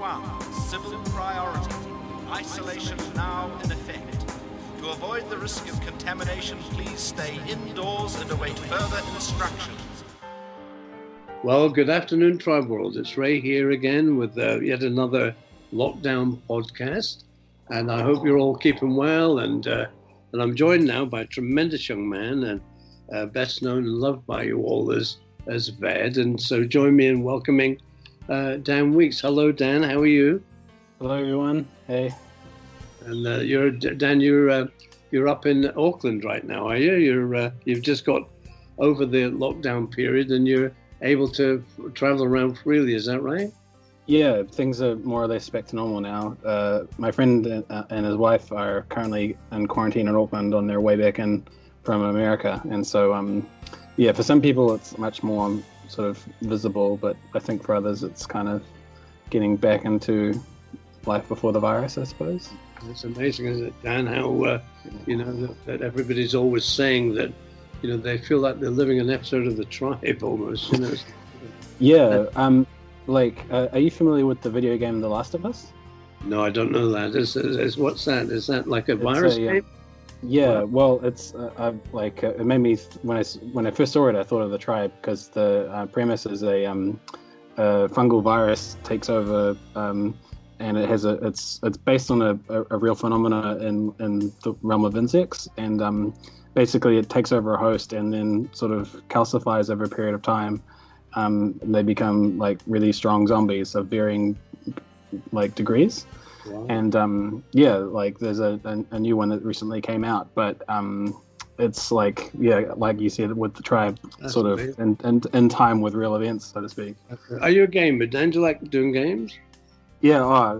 1. Civil priority. Isolation now in effect. To avoid the risk of contamination, please stay indoors and await further instructions. Well, good afternoon, Tribe World. It's Ray here again with yet another lockdown podcast. And I hope you're all keeping well. And I'm joined now by a tremendous young man and best known and loved by you all as Ved. And so join me in welcoming Dan Weeks. Hello, Dan. How are you? Hello, everyone. Hey. And you're up in Auckland right now, are you? You've just got over the lockdown period and you're able to travel around freely. Is that right? Yeah, things are more or less back to normal now. My friend and his wife are currently in quarantine in Auckland on their way back in from America. And so, for some people it's much more sort of visible, but I think for others it's kind of getting back into life before the virus, I suppose. It's amazing, isn't it, Dan, how, that everybody's always saying that, they feel like they're living an episode of The Tribe almost, Yeah. Are you familiar with the video game The Last of Us? No, I don't know that. What's that? Is that like a virus game? Yeah, well, it's it made me when I first saw it, I thought of The Tribe because the premise is a fungal virus takes over, and it's based on a real phenomena in the realm of insects, and basically it takes over a host and then sort of calcifies over a period of time. They become like really strong zombies of varying degrees. Wow. And there's a new one that recently came out, but it's like you said with The Tribe. That's sort amazing. Of in time with real events, so to speak. Are you a gamer, Dan? Do you like doing games? Yeah, I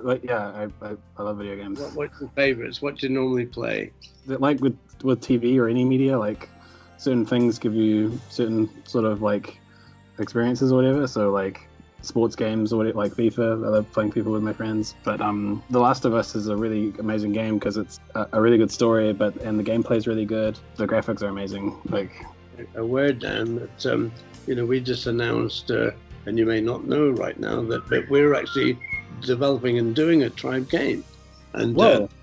love video games. What's your favorites? What do you normally play? Like with TV or any media, like certain things give you certain sort of like experiences or whatever. So like sports games or whatever, like FIFA. I love playing FIFA with my friends. But The Last of Us is a really amazing game because it's a really good story, and the gameplay is really good. The graphics are amazing. A word, Dan, that we just announced, and you may not know right now that we're actually developing and doing a Tribe game. And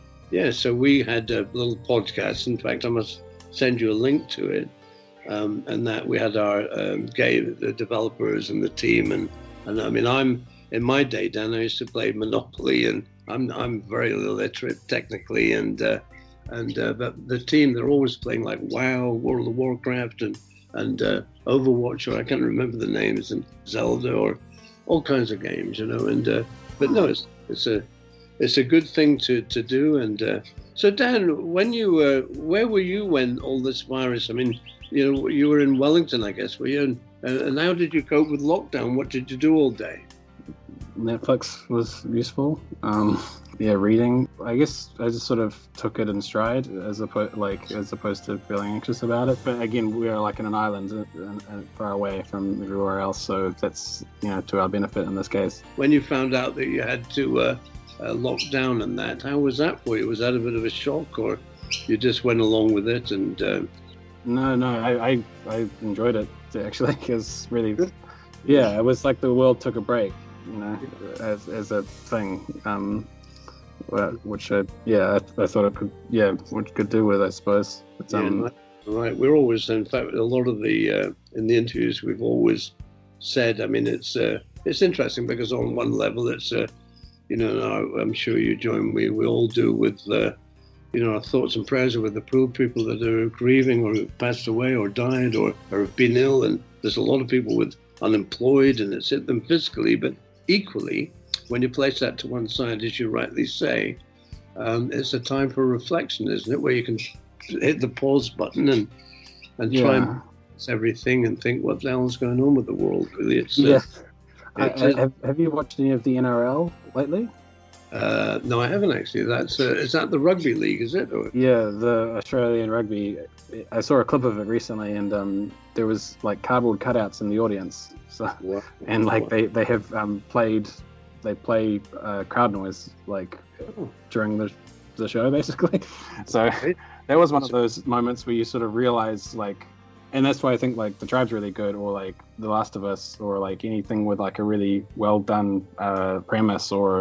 so we had a little podcast. In fact, I must send you a link to it. And that we had our the developers and the team, and I mean, I'm in my day, Dan, I used to play Monopoly, and I'm very illiterate technically, but the team, they're always playing like WoW, World of Warcraft, and Overwatch, or I can't remember the names, and Zelda, or all kinds of games, but no, it's a good thing to do. And so Dan, when where were you when all this virus? I mean, you were in Wellington, I guess, were you? And how did you cope with lockdown? What did you do all day? Netflix was useful. Reading. I guess I just sort of took it in stride as opposed to feeling anxious about it. But again, we are like in an island and far away from everywhere else, so that's to our benefit in this case. When you found out that you had to lock down and that, how was that for you? Was that a bit of a shock, or you just went along with it? And No, I enjoyed it actually. It was really, it was like the world took a break, as a thing, which I thought it could do with, I suppose. Right. We're always, in fact, a lot of the in the interviews we've always said. I mean, it's interesting because on one level it's I'm sure you join me. We all do with. Our thoughts and prayers are with the poor people that are grieving or have passed away or died or have been ill. And there's a lot of people with unemployed, and it's hit them physically. But equally, when you place that to one side, as you rightly say, it's a time for reflection, isn't it? Where you can hit the pause button and try and everything and think, what the hell is going on with the world? Really, have you watched any of the NRL lately? No, I haven't actually. Is that the rugby league, is it? Or? Yeah, the Australian rugby. I saw a clip of it recently, and there was like cardboard cutouts in the audience. So, and they have they play crowd noise during the show basically. So that was one of those moments where you sort of realize and that's why I think like the Tribe's really good, or like The Last of Us, or like anything with like a really well done premise, or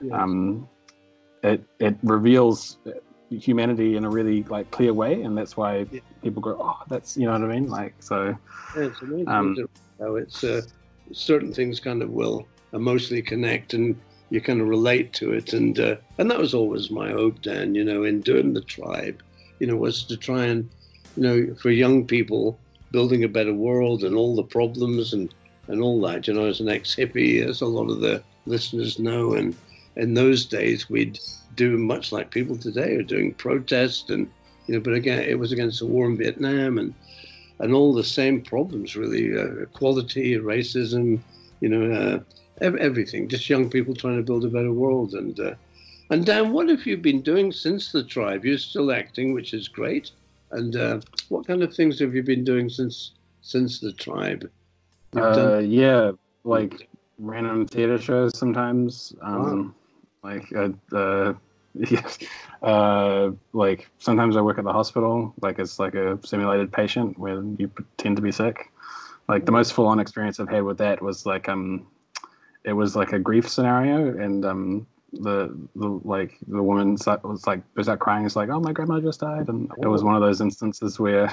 it reveals humanity in a really like clear way, and that's why people go, oh, that's, you know what I mean, like, so it's amazing how it's certain things kind of will emotionally connect and you kind of relate to it, and that was always my hope, Dan, you know, in doing the Tribe, you know, was to try and, you know, for young people building a better world and all the problems and all that, you know, as an ex-hippie, as a lot of the listeners know, and in those days we'd do much like people today are doing, protest, and, you know, but again, it was against the war in Vietnam and all the same problems, really, equality, racism, you know, everything, just young people trying to build a better world. And Dan, what have you been doing since the Tribe? You're still acting, which is great. And what kind of things have you been doing since the Tribe? Yeah, like random theater shows sometimes. Like like sometimes I work at the hospital, like it's like a simulated patient where you pretend to be sick. Like the most full-on experience I've had with that was like it was like a grief scenario, and the woman was like burst out crying. It's like, oh, my grandma just died, and it was one of those instances where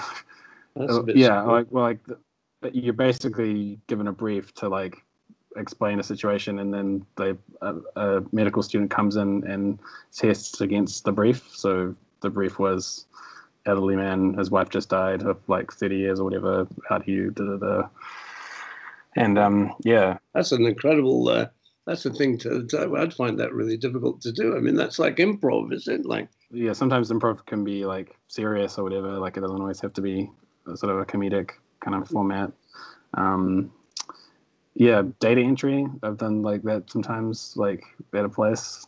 you're basically given a brief to like explain a situation, and then a medical student comes in and tests against the brief. So the brief was elderly man, his wife just died of like 30 years or whatever, how do you and that's an incredible that's the thing I'd find that really difficult to do. I mean, that's like improv, is it? Like, yeah, sometimes improv can be like serious or whatever, like it doesn't always have to be sort of a comedic kind of format. Yeah, data entry, I've done like that sometimes, like at a place.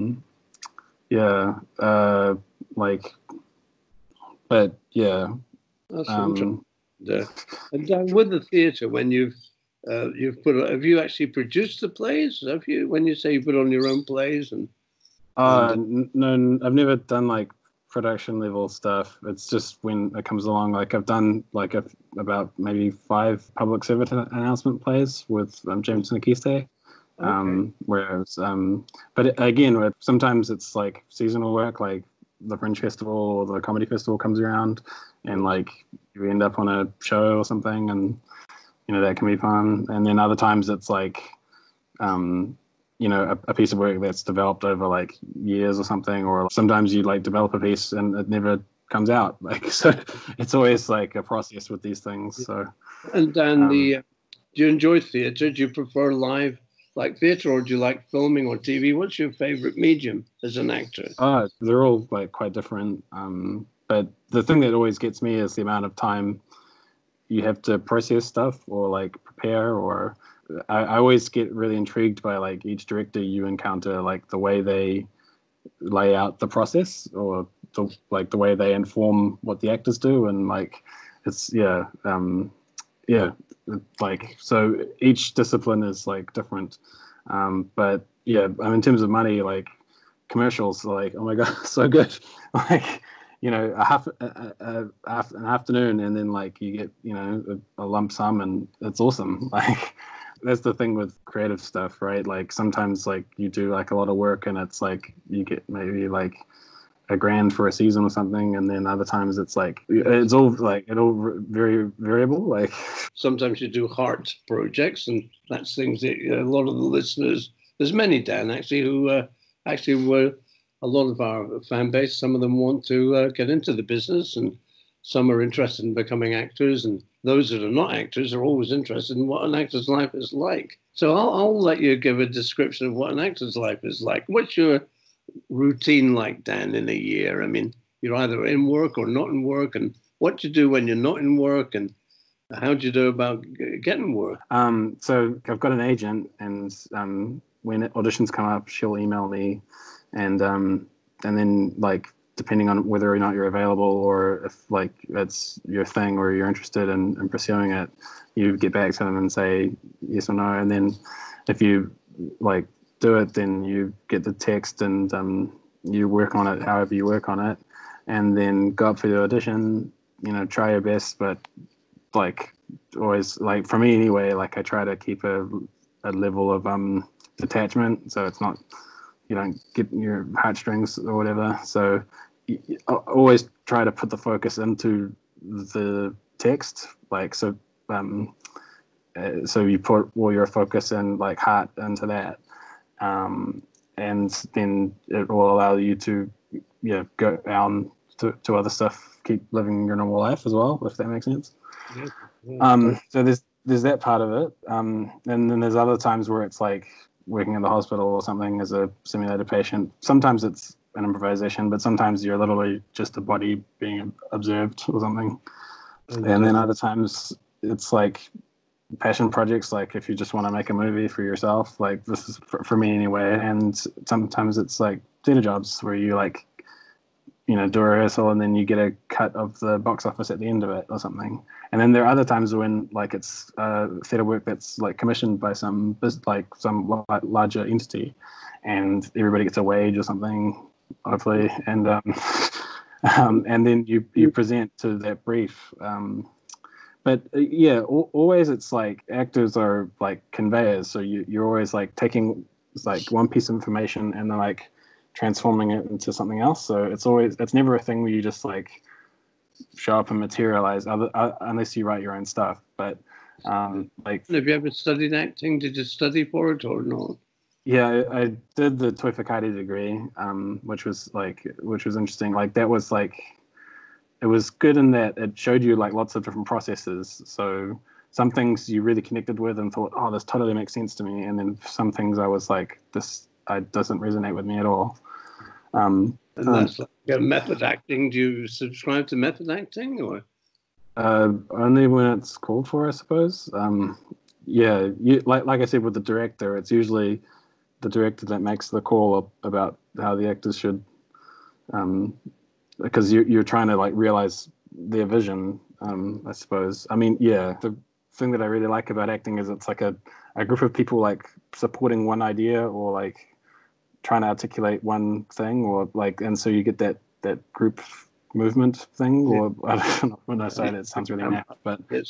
But yeah. That's interesting. And with the theatre, when you've have you actually produced the plays? Have you, when you say you put on your own plays? And no, I've never done like production level stuff. It's just when it comes along. Like I've done like about maybe 5 public service announcement plays with James Nakiste. Whereas, but again, sometimes it's like seasonal work, like the Fringe Festival or the Comedy Festival comes around, and like you end up on a show or something, and you know, that can be fun. And then other times it's like, you know, a piece of work that's developed over like years or something, or sometimes you like develop a piece and it never comes out. Like, so it's always like a process with these things. So, and Dan, do you enjoy theatre? Do you prefer live like theatre, or do you like filming or TV? What's your favorite medium as an actor? They're all like quite different. But the thing that always gets me is the amount of time you have to process stuff or like prepare, or I always get really intrigued by like each director you encounter, like the way they lay out the process, or the way they inform what the actors do, and like it's like, so each discipline is like different. But yeah, I mean, in terms of money, like commercials, like, oh my god, so good. Like, you know, an afternoon, and then like you get, you know, a lump sum, and it's awesome. Like, that's the thing with creative stuff, right? Like sometimes like you do like a lot of work and it's like you get maybe like $1,000 for a season or something, and then other times it's like it's all very variable. Like sometimes you do heart projects, and that's things that a lot of the listeners, there's many, Dan, actually, who actually were a lot of our fan base. Some of them want to get into the business, and some are interested in becoming actors, and those that are not actors are always interested in what an actor's life is like. So I'll let you give a description of what an actor's life is like. What's your routine like, Dan, in a year? I mean, you're either in work or not in work, and what do you do when you're not in work, and how do you do about getting work? So I've got an agent, and when auditions come up, she'll email me, and then like depending on whether or not you're available, or if like it's your thing or you're interested in pursuing it, you get back to them and say yes or no, and then if you like do it, then you get the text, and you work on it however you work on it, and then go up for the audition, you know, try your best, but like always, like for me anyway, like I try to keep a level of detachment, so it's not, you don't get your heartstrings or whatever. So I always try to put the focus into the text, like so you put all your focus and like heart into that, and then it will allow you to go down to other stuff, keep living your normal life as well, if that makes sense. So there's that part of it, and then there's other times where it's like working in the hospital or something as a simulated patient. Sometimes it's an improvisation, but sometimes you're literally just a body being observed or something. And then other times it's like passion projects, like if you just want to make a movie for yourself, like this is for me anyway. And sometimes it's like theater jobs where you like, do a rehearsal and then you get a cut of the box office at the end of it or something. And then there are other times when like it's theater work that's like commissioned by some larger entity, and everybody gets a wage or something, hopefully, and and then you present to that brief. But always it's like actors are like conveyors, so you're always like taking like one piece of information and then like transforming it into something else. So it's never a thing where you just like show up and materialize unless you write your own stuff. But like, have you ever studied acting? Did you study for it or not? Yeah, I did the Toi Whakaari degree, which was interesting. Like that was like, it was good in that it showed you like lots of different processes. So some things you really connected with and thought, oh, this totally makes sense to me. And then some things I was like, this doesn't resonate with me at all. And that's like method acting. Do you subscribe to method acting or? Only when it's called for, I suppose. Like I said with the director, it's usually the director that makes the call about how the actors should, because you're trying to like realize their vision, I suppose. I mean, the thing that I really like about acting is it's like a group of people like supporting one idea or like trying to articulate one thing, or like, and so you get that group movement thing, or I don't know, when I say it sounds really naff, but it's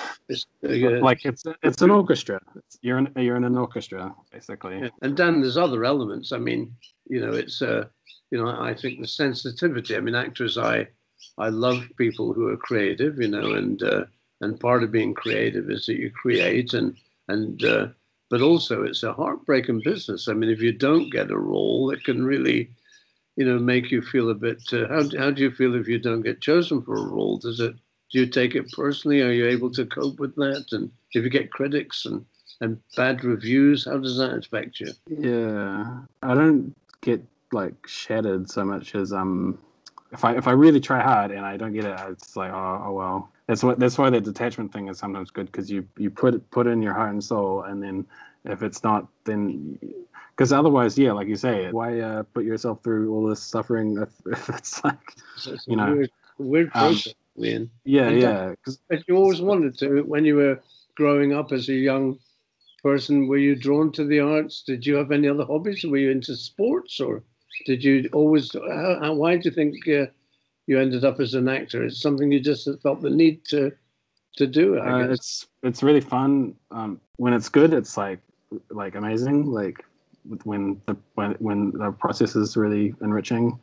like it's an orchestra. You're in an orchestra basically. Yeah. And Dan, there's other elements. I mean, it's I think the sensitivity. I mean, actors, I love people who are creative, and part of being creative is that you create and but also it's a heartbreaking business. I mean, if you don't get a role, it can really, make you feel a bit. How do you feel if you don't get chosen for a role? Do you take it personally? Are you able to cope with that? And if you get critics and bad reviews, how does that affect you? Yeah, I don't get like shattered so much as if I really try hard and I don't get it, it's like oh well. That's why that detachment thing is sometimes good, because you put in your heart and soul, and then if it's not, then because otherwise, like you say, why put yourself through all this suffering if it's like, it's weird process, Ian. But you always wanted to, when you were growing up as a young person, were you drawn to the arts? Did you have any other hobbies? Were you into sports, or did you always? Why do you think you ended up as an actor? It's something you just felt the need to do, I guess. It's really fun. When it's good, it's like amazing. Like when the process is really enriching,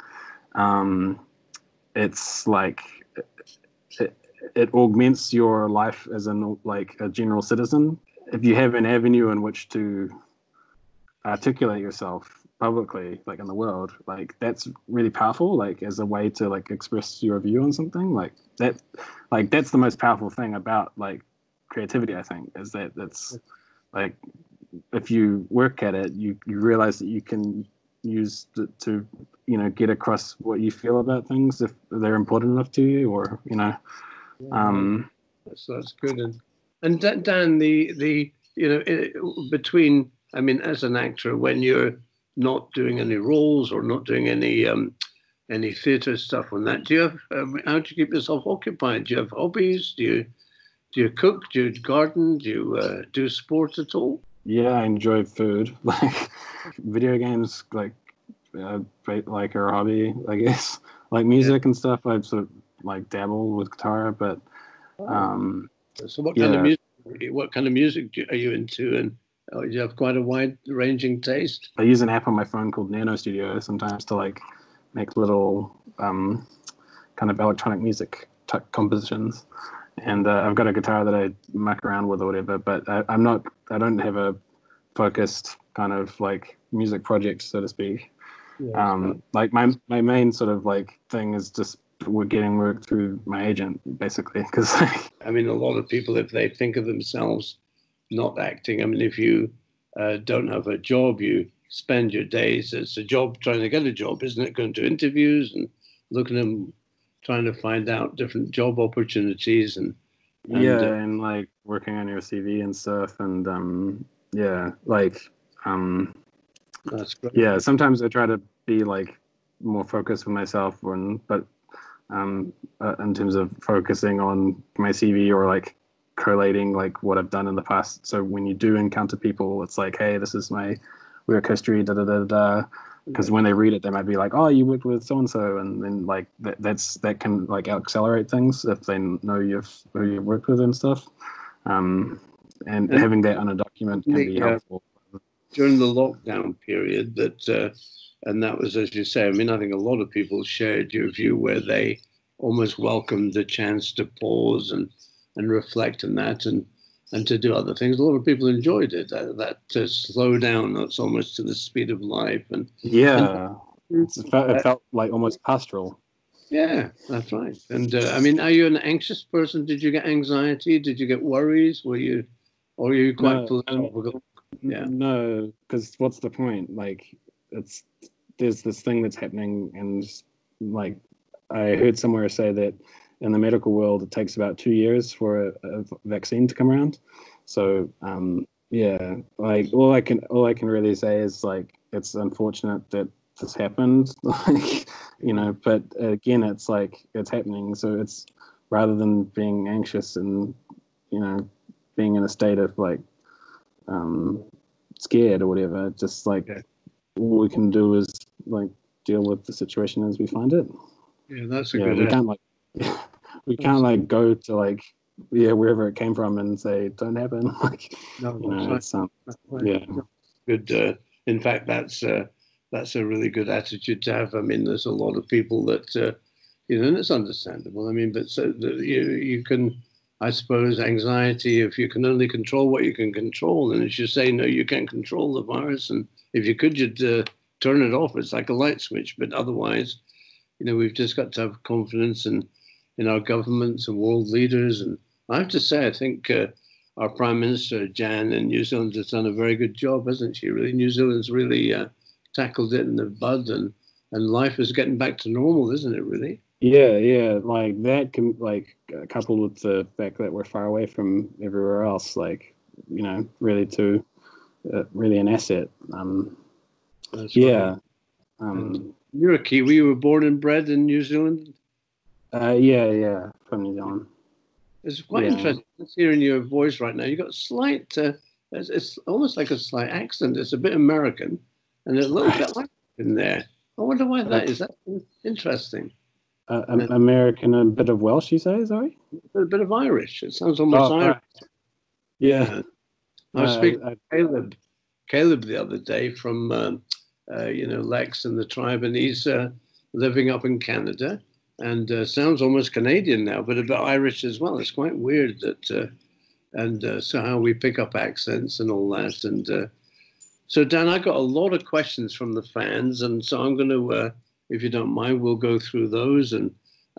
it's like it augments your life as a general citizen. If you have an avenue in which to articulate yourself publicly, like in the world, like that's really powerful, like as a way to like express your view on something like that. Like that's the most powerful thing about like creativity, I think, is that that's like, if you work at it, you realize that you can use it to get across what you feel about things if they're important enough to you, or that's good. And Dan, the between, I mean, as an actor, when you're not doing any roles or not doing any theatre stuff on that, do you have how do you keep yourself occupied? Do you have hobbies? Do you cook? Do you garden? Do you do sport at all? Yeah, I enjoy food. Like video games, like are a hobby, I guess. Like music and stuff, I sort of like dabble with guitar, but So what kind of music? What kind of music are you into? And you have quite a wide-ranging taste. I use an app on my phone called Nano Studio sometimes to like make little kind of electronic music type compositions. And I've got a guitar that I muck around with or whatever, but I don't have a focused kind of like music project, so to speak. Yeah, like my main sort of like thing is just we're getting work through my agent, basically, because I mean, a lot of people, if they think of themselves not acting, I mean, if you don't have a job, you spend your days, it's a job trying to get a job, isn't it? Going to interviews and looking at them, trying to find out different job opportunities and like working on your CV and stuff, and that's great. Yeah, sometimes I try to be like more focused with myself, but in terms of focusing on my CV or like collating like what I've done in the past. So when you do encounter people, it's like, hey, this is my work history, da da da da. Because when they read it, they might be like, oh, you worked with so and so, and then like that can like accelerate things if they know who you've worked with and stuff. And having that on a document can be helpful. During the lockdown period, and that was, as you say, I mean, I think a lot of people shared your view where they almost welcomed the chance to pause and reflect on that and to do other things. A lot of people enjoyed it, that slow down, that's almost to the speed of life. And it felt like almost pastoral. Yeah, that's right. And I mean, are you an anxious person? Did you get anxiety? Did you get worries? Or are you quite philosophical? Yeah. No, because what's the point? Like, there's this thing that's happening, and like I heard somewhere say that in the medical world it takes about 2 years for a vaccine to come around. So like all I can really say is like it's unfortunate that this happened, like but again it's like it's happening. So it's rather than being anxious and being in a state of like scared or whatever, just like all we can do is like deal with the situation as we find it. Yeah, that's a good. We can't like go to like wherever it came from and say it don't happen. Like it's good. In fact, that's a really good attitude to have. I mean, there's a lot of people that and it's understandable. I mean, but so you can. I suppose anxiety, if you can only control what you can control, and as you say, no, you can't control the virus. And if you could, you'd turn it off. It's like a light switch. But otherwise, we've just got to have confidence in our governments and world leaders. And I have to say, I think our Prime Minister, Jan, in New Zealand has done a very good job, hasn't she? Really, New Zealand's really tackled it in the bud, and life is getting back to normal, isn't it, really? Yeah, like that can like coupled with the fact that we're far away from everywhere else, like really really an asset. That's right. You're a Kiwi. You were born and bred in New Zealand. Yeah, from New Zealand. It's quite interesting hearing your voice right now. You got slight. It's almost like a slight accent. It's a bit American, and a little bit like in there. I wonder why that is. That's interesting. American, a bit of Welsh, you say, sorry? A bit of Irish. It sounds almost Irish. Yeah. I was speaking to Caleb the other day from, Lex and the tribe, and he's living up in Canada and sounds almost Canadian now, but a bit Irish as well. It's quite weird that, so how we pick up accents and all that. And so, Dan, I got a lot of questions from the fans, and so I'm going to, if you don't mind, we'll go through those, and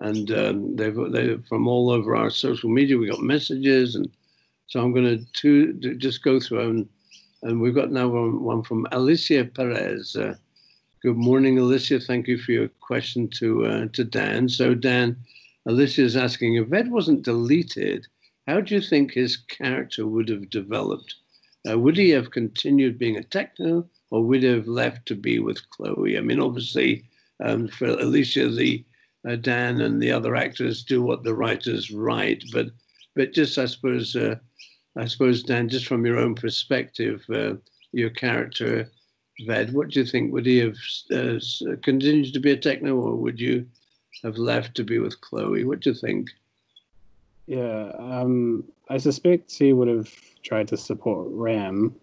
they've from all over our social media. We got messages, and so I'm going to just go through them. And we've got now one from Alicia Perez. Good morning, Alicia. Thank you for your question to Dan. So, Dan, Alicia is asking, if Ed wasn't deleted, how do you think his character would have developed? Would he have continued being a techno, or would he have left to be with Chloe? I mean, obviously, for Alicia, Dan and the other actors do what the writers write, but just I suppose Dan, just from your own perspective, your character, Ved, what do you think? Would he have continued to be a techno, or would you have left to be with Chloe? What do you think? Yeah, I suspect he would have tried to support Ram.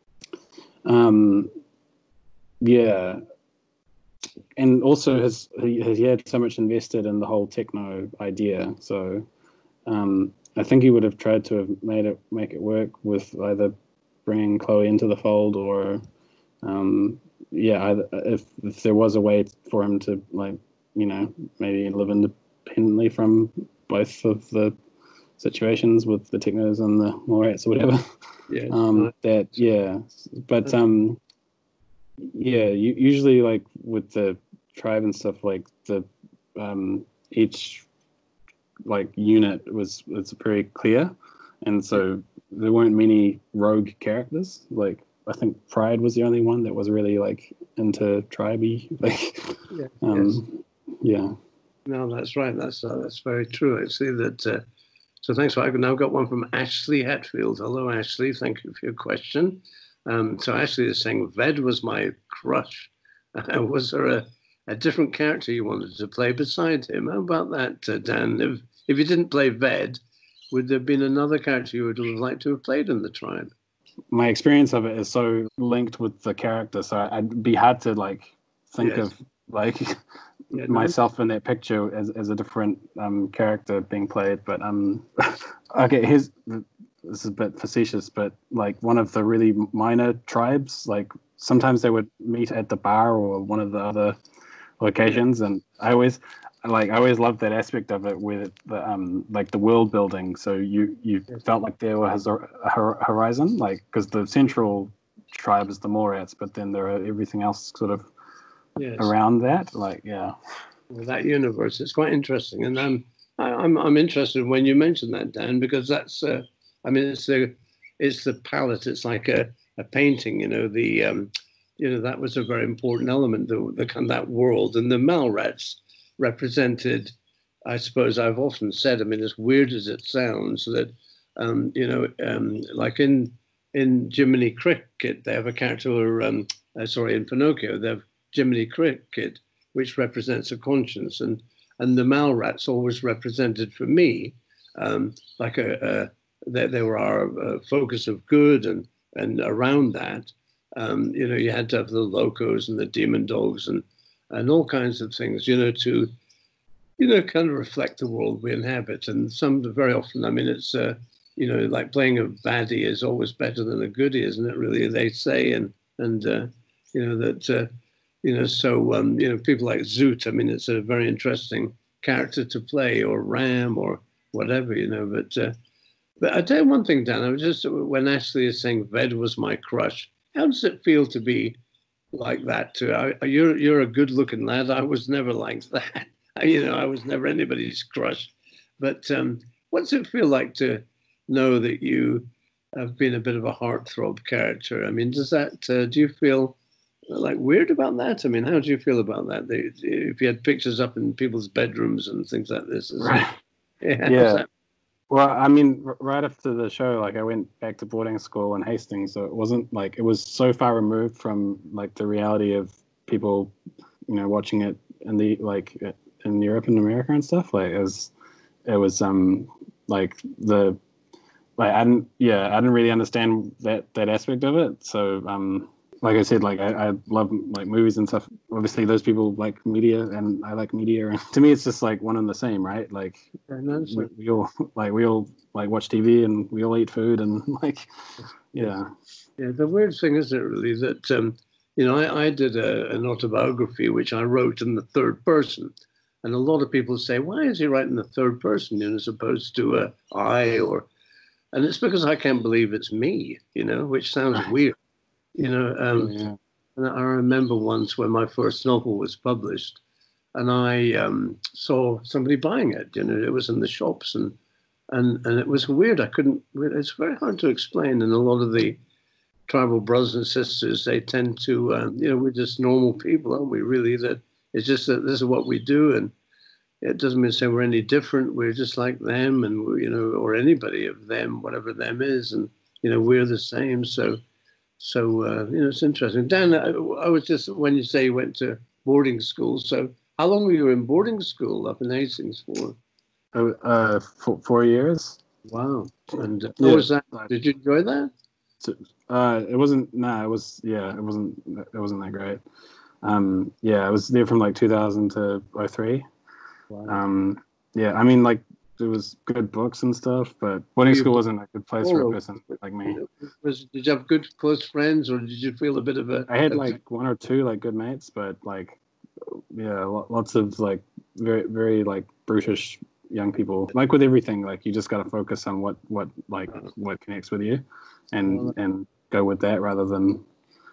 Yeah, and also he had so much invested in the whole techno idea, so I think he would have tried to have make it work with either bringing Chloe into the fold or either, if there was a way for him to, like, maybe live independently from both of the situations with the technos and the Mallrats or whatever. Usually, like with the tribe and stuff, like the each like unit was very clear, and so there weren't many rogue characters. Like I think Pride was the only one that was really like into tribey. Like, No, that's right. That's very true. Actually, that. So thanks. I've now got one from Ashley Hetfield. Hello, Ashley. Thank you for your question. So Ashley is saying, Ved was my crush. Was there a different character you wanted to play beside him? How about that, Dan? If you didn't play Ved, would there have been another character you would have liked to have played in the tribe? My experience of it is so linked with the character, so I'd be hard to like think of like myself in that picture as a different character being played. But okay, this is a bit facetious, but like one of the really minor tribes, like sometimes they would meet at the bar or one of the other locations, and I always loved that aspect of it with the like the world building. So you felt like there was a horizon, like because the central tribe is the Mallrats, but then there are everything else sort of around that. Like that universe. It's quite interesting, and I'm interested when you mention that, Dan, because that's it's the palette. It's like a painting. That was a very important element. That world, and the Mallrats represented, I suppose I've often said, as weird as it sounds, that like in Jiminy Cricket, they have a character, in Pinocchio, they have Jiminy Cricket, which represents a conscience, and the Mallrats always represented for me like they were our focus of good, and around that, you had to have the locos and the demon dogs and all kinds of things, to kind of reflect the world we inhabit. And very often, it's like playing a baddie is always better than a goodie, isn't it? Really, they say, people like Zoot. It's a very interesting character to play, or Ram, or whatever, But I tell you one thing, Dan. When Ashley is saying Ved was my crush, how does it feel to be like that too? You're a good-looking lad. I was never like that. I was never anybody's crush. But what does it feel like to know that you have been a bit of a heartthrob character? Does that? Do you feel like weird about that? How do you feel about that? If you had pictures up in people's bedrooms and things like this, right? Well, right after the show, like I went back to boarding school in Hastings, so it wasn't like it was so far removed from like the reality of people, watching it in the in Europe and America and stuff. Like it was I didn't really understand that aspect of it. So like I said, like I love like movies and stuff. Obviously, those people like media, and I like media. And to me, it's just like one and the same, right? Like we all watch TV and we all eat food and like Yeah, the weird thing is really that I did an autobiography which I wrote in the third person, and a lot of people say, why is he writing the third person as opposed to I or, and it's because I can't believe it's me, which sounds weird. And I remember once when my first novel was published, and I saw somebody buying it. It was in the shops, and it was weird. It's very hard to explain. And a lot of the tribal brothers and sisters, they tend to, we're just normal people, aren't we? Really, that it's just that this is what we do, and it doesn't mean to say we're any different. We're just like them, and or anybody of them, whatever them is, and we're the same. So it's interesting. Dan, I was just, when you say you went to boarding school, so how long were you in boarding school up in Hastings for? For 4 years. Wow. And how was that? Did you enjoy that? So, it wasn't. Nah, it was. Yeah, it wasn't. It wasn't that great. Yeah, I was there from like 2000 to 03. Wow. Yeah, I mean, like, there was good books and stuff, but boarding school wasn't a good place for a person like me. Did you have good close friends, or did you feel a bit of a? I had like one or two like good mates, but like, yeah, lots of like very very like brutish young people. Like with everything, like you just got to focus on what connects with you, and go with that rather than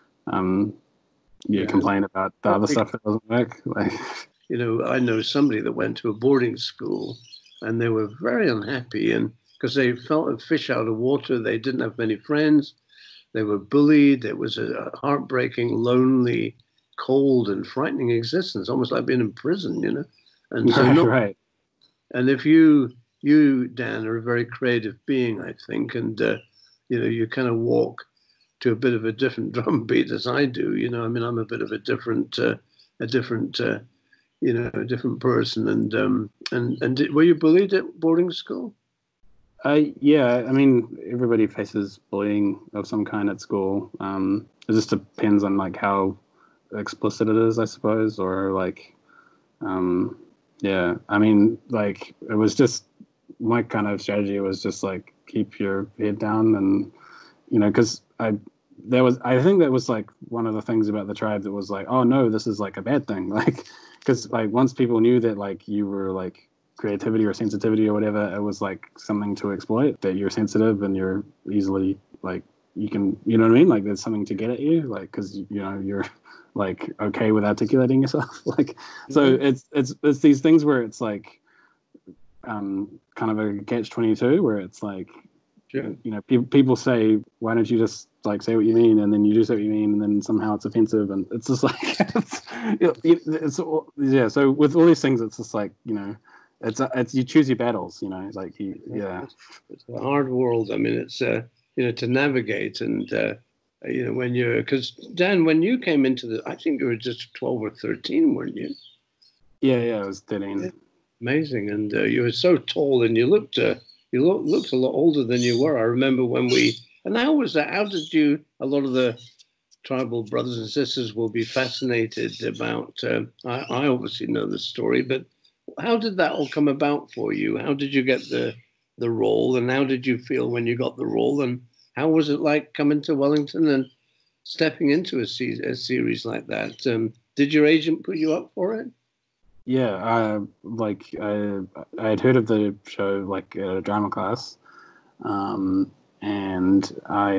complain about the other stuff that doesn't work. Like, I know somebody that went to a boarding school, and they were very unhappy, and because they felt a fish out of water, they didn't have many friends, they were bullied. It was a heartbreaking, lonely, cold, and frightening existence, almost like being in prison, And so, right. And if you, Dan, are a very creative being, I think, and you kind of walk to a bit of a different drumbeat as I do. I mean, I'm a bit of a different person. And were you bullied at boarding school? Yeah, I mean, everybody faces bullying of some kind at school. It just depends on like how explicit it is, I suppose, or like, yeah. I mean, like, it was just my kind of strategy was just like keep your head down, and because I think that was like one of the things about the tribe that was like, oh no, this is like a bad thing, like, because like once people knew that like you were like creativity or sensitivity or whatever, it was like something to exploit, that you're sensitive and you're easily like, you can, you know what I mean, like there's something to get at you, like, because you're like okay with articulating yourself, like, so it's these things where it's like kind of a catch-22 where it's like, sure. People say, why don't you just like say what you mean, and then you do say what you mean, and then somehow it's offensive, and it's just like yeah. So with all these things, it's just like it's you choose your battles, like yeah. It's a hard world. I mean, it's to navigate, and when you're, because Dan, when you came into I think you were just 12 or 13, weren't you? Yeah, I was 13. Amazing, and you were so tall, and you looked a lot older than you were. I remember and how was that? How did you? A lot of the tribal brothers and sisters will be fascinated about. I obviously know the story, but how did that all come about for you? How did you get the role, and how did you feel when you got the role, and how was it like coming to Wellington and stepping into a series like that? Did your agent put you up for it? Yeah, I had heard of the show like at a drama class, and I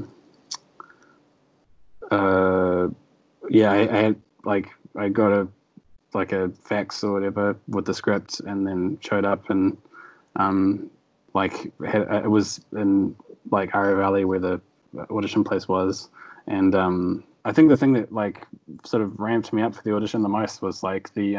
had like I got a fax or whatever with the script, and then showed up, and it was in like Aria Valley where the audition place was, and I think the thing that like sort of ramped me up for the audition the most was like the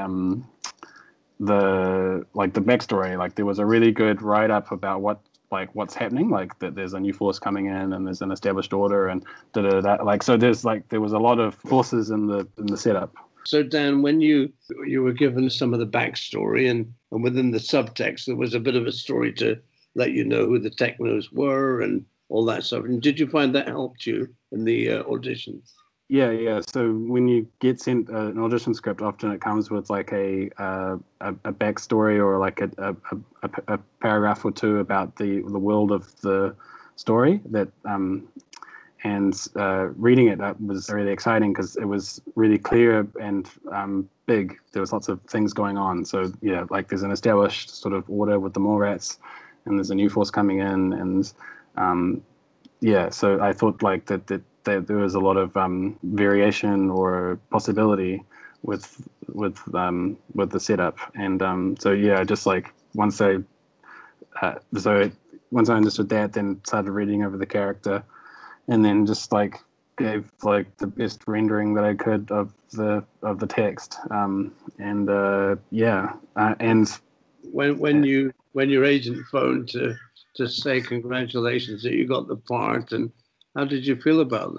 backstory. Like there was a really good write up about what's happening, like that there's a new force coming in and there's an established order and like, so there was a lot of forces in the setup. So Dan, when you were given some of the backstory and within the subtext, there was a bit of a story to let you know who the Technos were and all that stuff. And did you find that helped you in the auditions? Yeah. So when you get sent an audition script, often it comes with like a backstory or like a paragraph or two about the world of the story. That and reading it, that was really exciting because it was really clear and big. There was lots of things going on. So yeah, like there's an established sort of order with the Mallrats, and there's a new force coming in, and yeah. So I thought like that there was a lot of variation or possibility with the setup, and so yeah, just like once I understood that, then started reading over the character, and then just like gave like the best rendering that I could of the text, and when your agent phoned to say congratulations that you got the part, and how did you feel about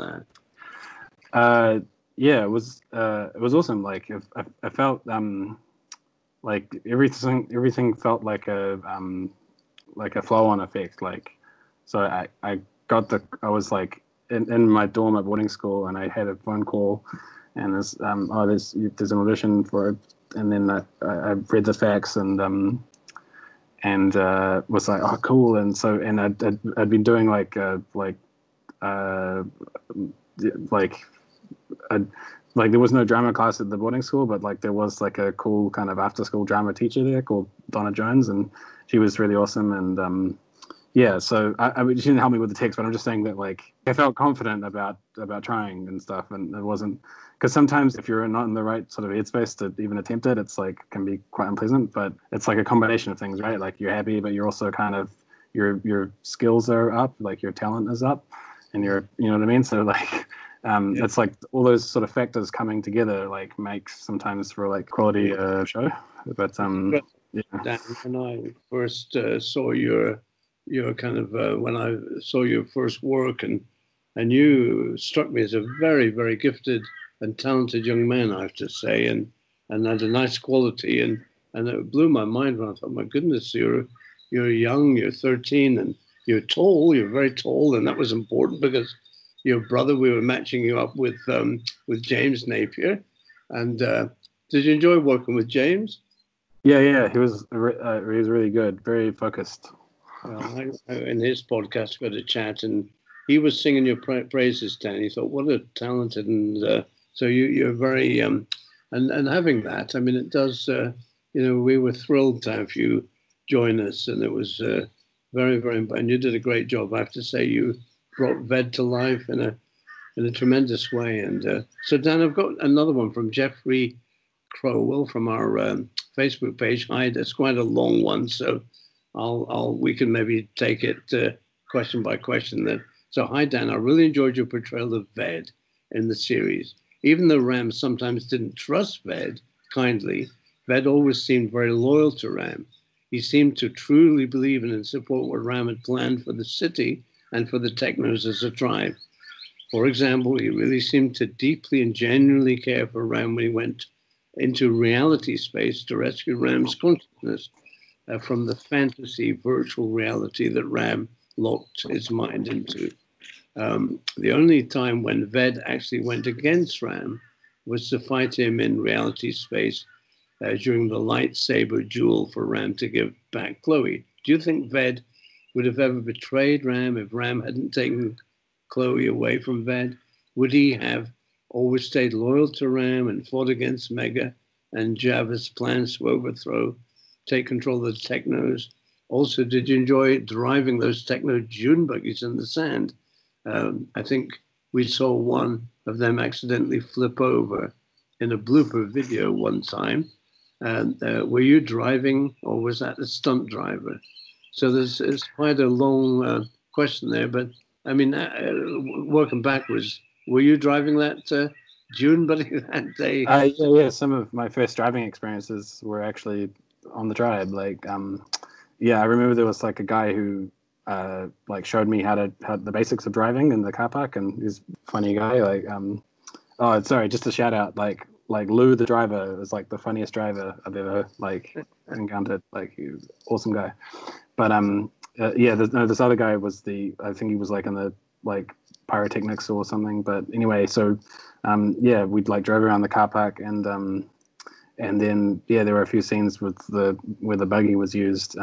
that? Yeah, it was awesome. Like I felt like everything felt like a flow-on effect. Like, so I was like in my dorm at boarding school, and I had a phone call, and there's an audition for it, and then I read the facts and was like, oh, cool. And so, and I'd been doing like there was no drama class at the boarding school, but like there was like a cool kind of after school drama teacher there called Donna Jones, and she was really awesome. And yeah, so she didn't help me with the text, but I'm just saying that like I felt confident about trying and stuff, and it wasn't, because sometimes if you're not in the right sort of headspace to even attempt it, it's like can be quite unpleasant. But it's like a combination of things, right? Like you're happy, but you're also kind of your skills are up, like your talent is up, and you know what I mean. So like it's like all those sort of factors coming together like makes sometimes for like quality show. But yeah. Dan, when I first saw your kind of when I saw your first work, and you struck me as a very, very gifted and talented young man, I have to say, and had a nice quality, and it blew my mind when I thought, my goodness, you're young, you're 13, and you're tall, you're very tall, and that was important because your brother, we were matching you up with James Napier, and did you enjoy working with James? Yeah, he was really good, very focused. Well, in his podcast, got a chat, and he was singing your praises, Dan. He thought, what a talented, and so you're very, and having that, I mean, it does, we were thrilled to have you join us, and it was very, very, and you did a great job. I have to say, you brought Ved to life in a tremendous way. And so, Dan, I've got another one from Jeffrey Crowell from our Facebook page. Hi, that's quite a long one, so we can maybe take it question by question. So, hi, Dan, I really enjoyed your portrayal of Ved in the series. Even though Ram sometimes didn't trust Ved kindly, Ved always seemed very loyal to Ram. He seemed to truly believe in and support what Ram had planned for the city and for the Technos as a tribe. For example, he really seemed to deeply and genuinely care for Ram when he went into reality space to rescue Ram's consciousness from the fantasy virtual reality that Ram locked his mind into. The only time when Ved actually went against Ram was to fight him in reality space during the lightsaber duel for Ram to give back Chloe. Do you think Ved would have ever betrayed Ram if Ram hadn't taken Chloe away from Ved? Would he have always stayed loyal to Ram and fought against Mega and Java's plans to take control of the Technos? Also, did you enjoy driving those Techno dune buggies in the sand? I think we saw one of them accidentally flip over in a blooper video one time. Were you driving, or was that a stunt driver? So it's quite a long question there, but I mean, working backwards, were you driving that dune buggy that day? Yeah. Some of my first driving experiences were actually on the tribe. Like, I remember there was like a guy who like showed me how the basics of driving in the car park, and he's a funny guy. Like, sorry, just a shout out. Like Lou the driver was like the funniest driver I've ever like encountered. Like, he was an awesome guy. But this other guy was I think he was like in the like pyrotechnics or something. But anyway, so we'd like drove around the car park, and then there were a few scenes where the buggy was used.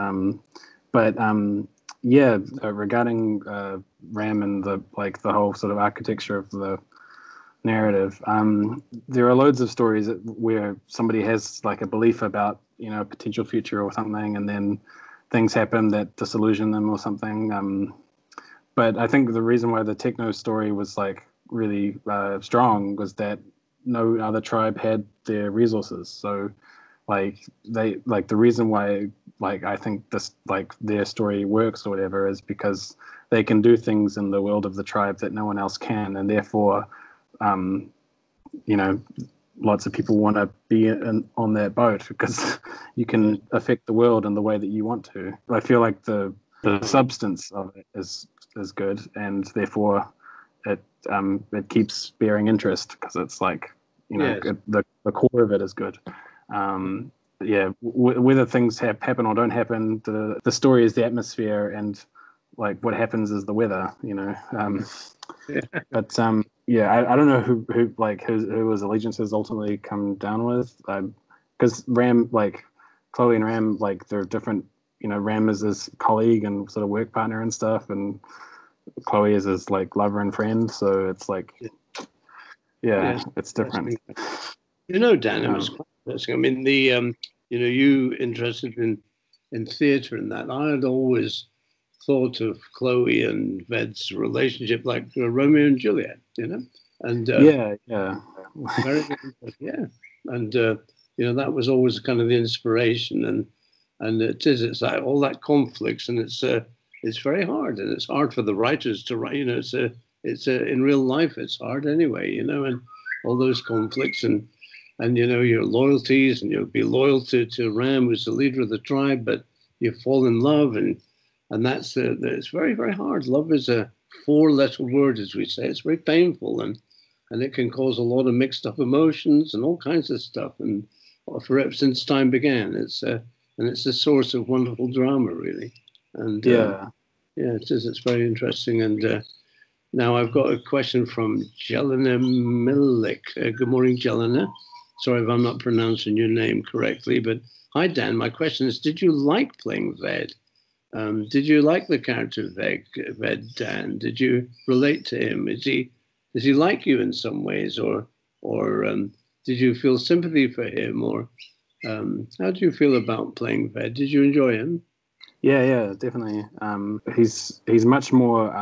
Regarding Ram and the whole sort of architecture of the narrative, there are loads of stories where somebody has like a belief about a potential future or something, and then things happen that disillusion them or something. But I think the reason why the Techno story was like really strong was that no other tribe had their resources. So the reason why I think this their story works or whatever is because they can do things in the world of the tribe that no one else can, and therefore lots of people want to be on that boat because you can affect the world in the way that you want to. I feel like the substance of it is good, and therefore it keeps bearing interest because it's like the core of it is good. yeah, whether things happen or don't happen, the story is the atmosphere, and like what happens is the weather, you know. But yeah, I don't know who his allegiances ultimately come down with, because Ram, like Chloe and Ram, like they're different. You know, Ram is his colleague and sort of work partner and stuff, and Chloe is his like lover and friend. So it's like, yeah, it's different. You know, Dan, it was quite interesting. I mean, you interested in theatre and that. I had always thought of Chloe and Ved's relationship like Romeo and Juliet, you know, and very yeah, and that was always kind of the inspiration, and it's like all that conflicts, and it's very hard, and it's hard for the writers to write. You know, it's in real life it's hard anyway, you know, and all those conflicts and you know your loyalties, and you'll be loyal to Ram, who's the leader of the tribe, but you fall in love, and that's it's very, very hard. Love is a four-letter word, as we say. It's very painful, and it can cause a lot of mixed up emotions and all kinds of stuff. And since time began, it's a source of wonderful drama, really. And it is. It's very interesting. And now I've got a question from Jelena Milik. Good morning, Jelena. Sorry if I'm not pronouncing your name correctly, but hi, Dan. My question is: did you like playing Ved? Did you like the character Ved, Dan? Did you relate to him? Does he like you in some ways, or did you feel sympathy for him, or how do you feel about playing Ved? Did you enjoy him? Yeah, definitely. He's much more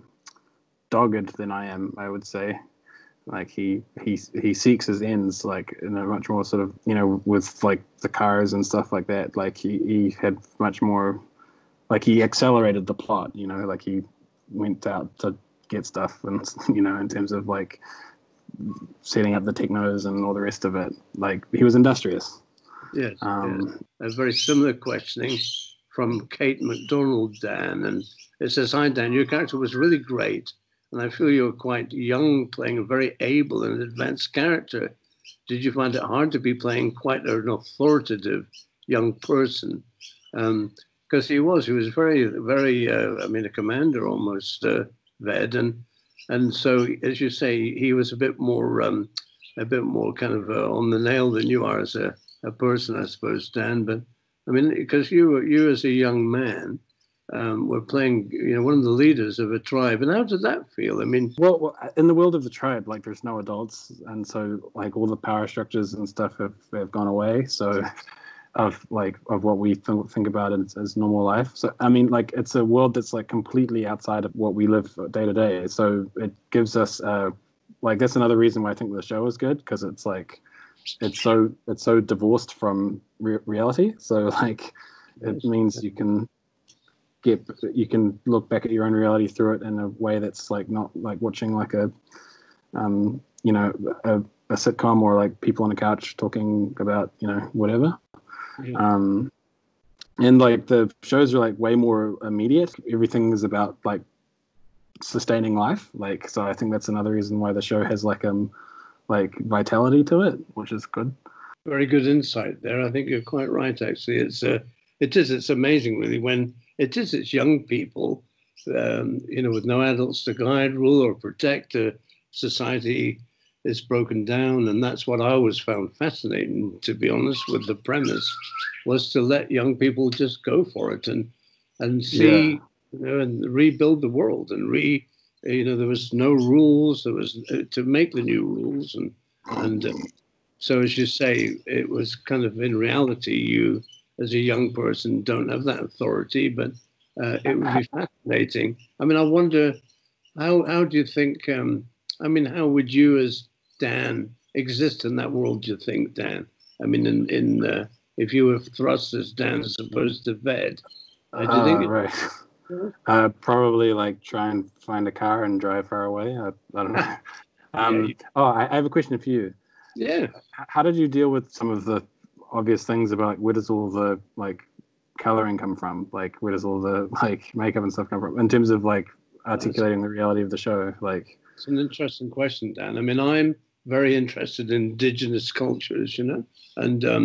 dogged than I am, I would say. Like he seeks his ends, like in a much more sort of, you know, with like the cars and stuff like that. Like he had much more. Like he accelerated the plot, you know, like he went out to get stuff, and you know, in terms of like setting up the technos and all the rest of it, like he was industrious. Yes. A very similar questioning from Kate McDonald, Dan, and it says, "Hi, Dan, your character was really great, and I feel you were quite young, playing a very able and advanced character. Did you find it hard to be playing quite an authoritative young person?" Because he was very, very, a commander almost, Ved, and so as you say, he was a bit more kind of on the nail than you are as a person, I suppose, Dan. But I mean, because you as a young man were playing, you know, one of the leaders of a tribe, and how did that feel? I mean, well, in the world of the tribe, like there's no adults, and so like all the power structures and stuff have gone away. So. Of what we think about as normal life. So I mean, like it's a world that's like completely outside of what we live day to day. So it gives us like that's another reason why I think the show is good, because it's like it's so divorced from reality. So like it means you can look back at your own reality through it in a way that's like not like watching like a you know a sitcom or like people on a couch talking about, you know, whatever. And like the shows are like way more immediate. Everything is about like sustaining life. Like, so I think that's another reason why the show has like vitality to it, which is good. Very good insight there. I think you're quite right. Actually, it's amazing really when it's young people, you know, with no adults to guide, rule, or protect. Society is broken down, and that's what I always found fascinating, to be honest, with the premise, was to let young people just go for it and see, you know, and rebuild the world, and you know, there was no rules, there was to make the new rules, and so as you say, it was kind of, in reality, you as a young person don't have that authority, but it would be fascinating. I mean, I wonder how do you think? I mean, how would you as Dan exist in that world, do you think, Dan? I mean, in if you were thrust as Dan as opposed to Ved, do you think? Right. Probably like try and find a car and drive far away. I don't know. I have a question for you. Yeah. How did you deal with some of the obvious things about, like, where does all the like coloring come from? Like, where does all the like makeup and stuff come from? In terms of like articulating the reality of the show, like. It's an interesting question, Dan. I mean, I'm very interested in indigenous cultures, you know, and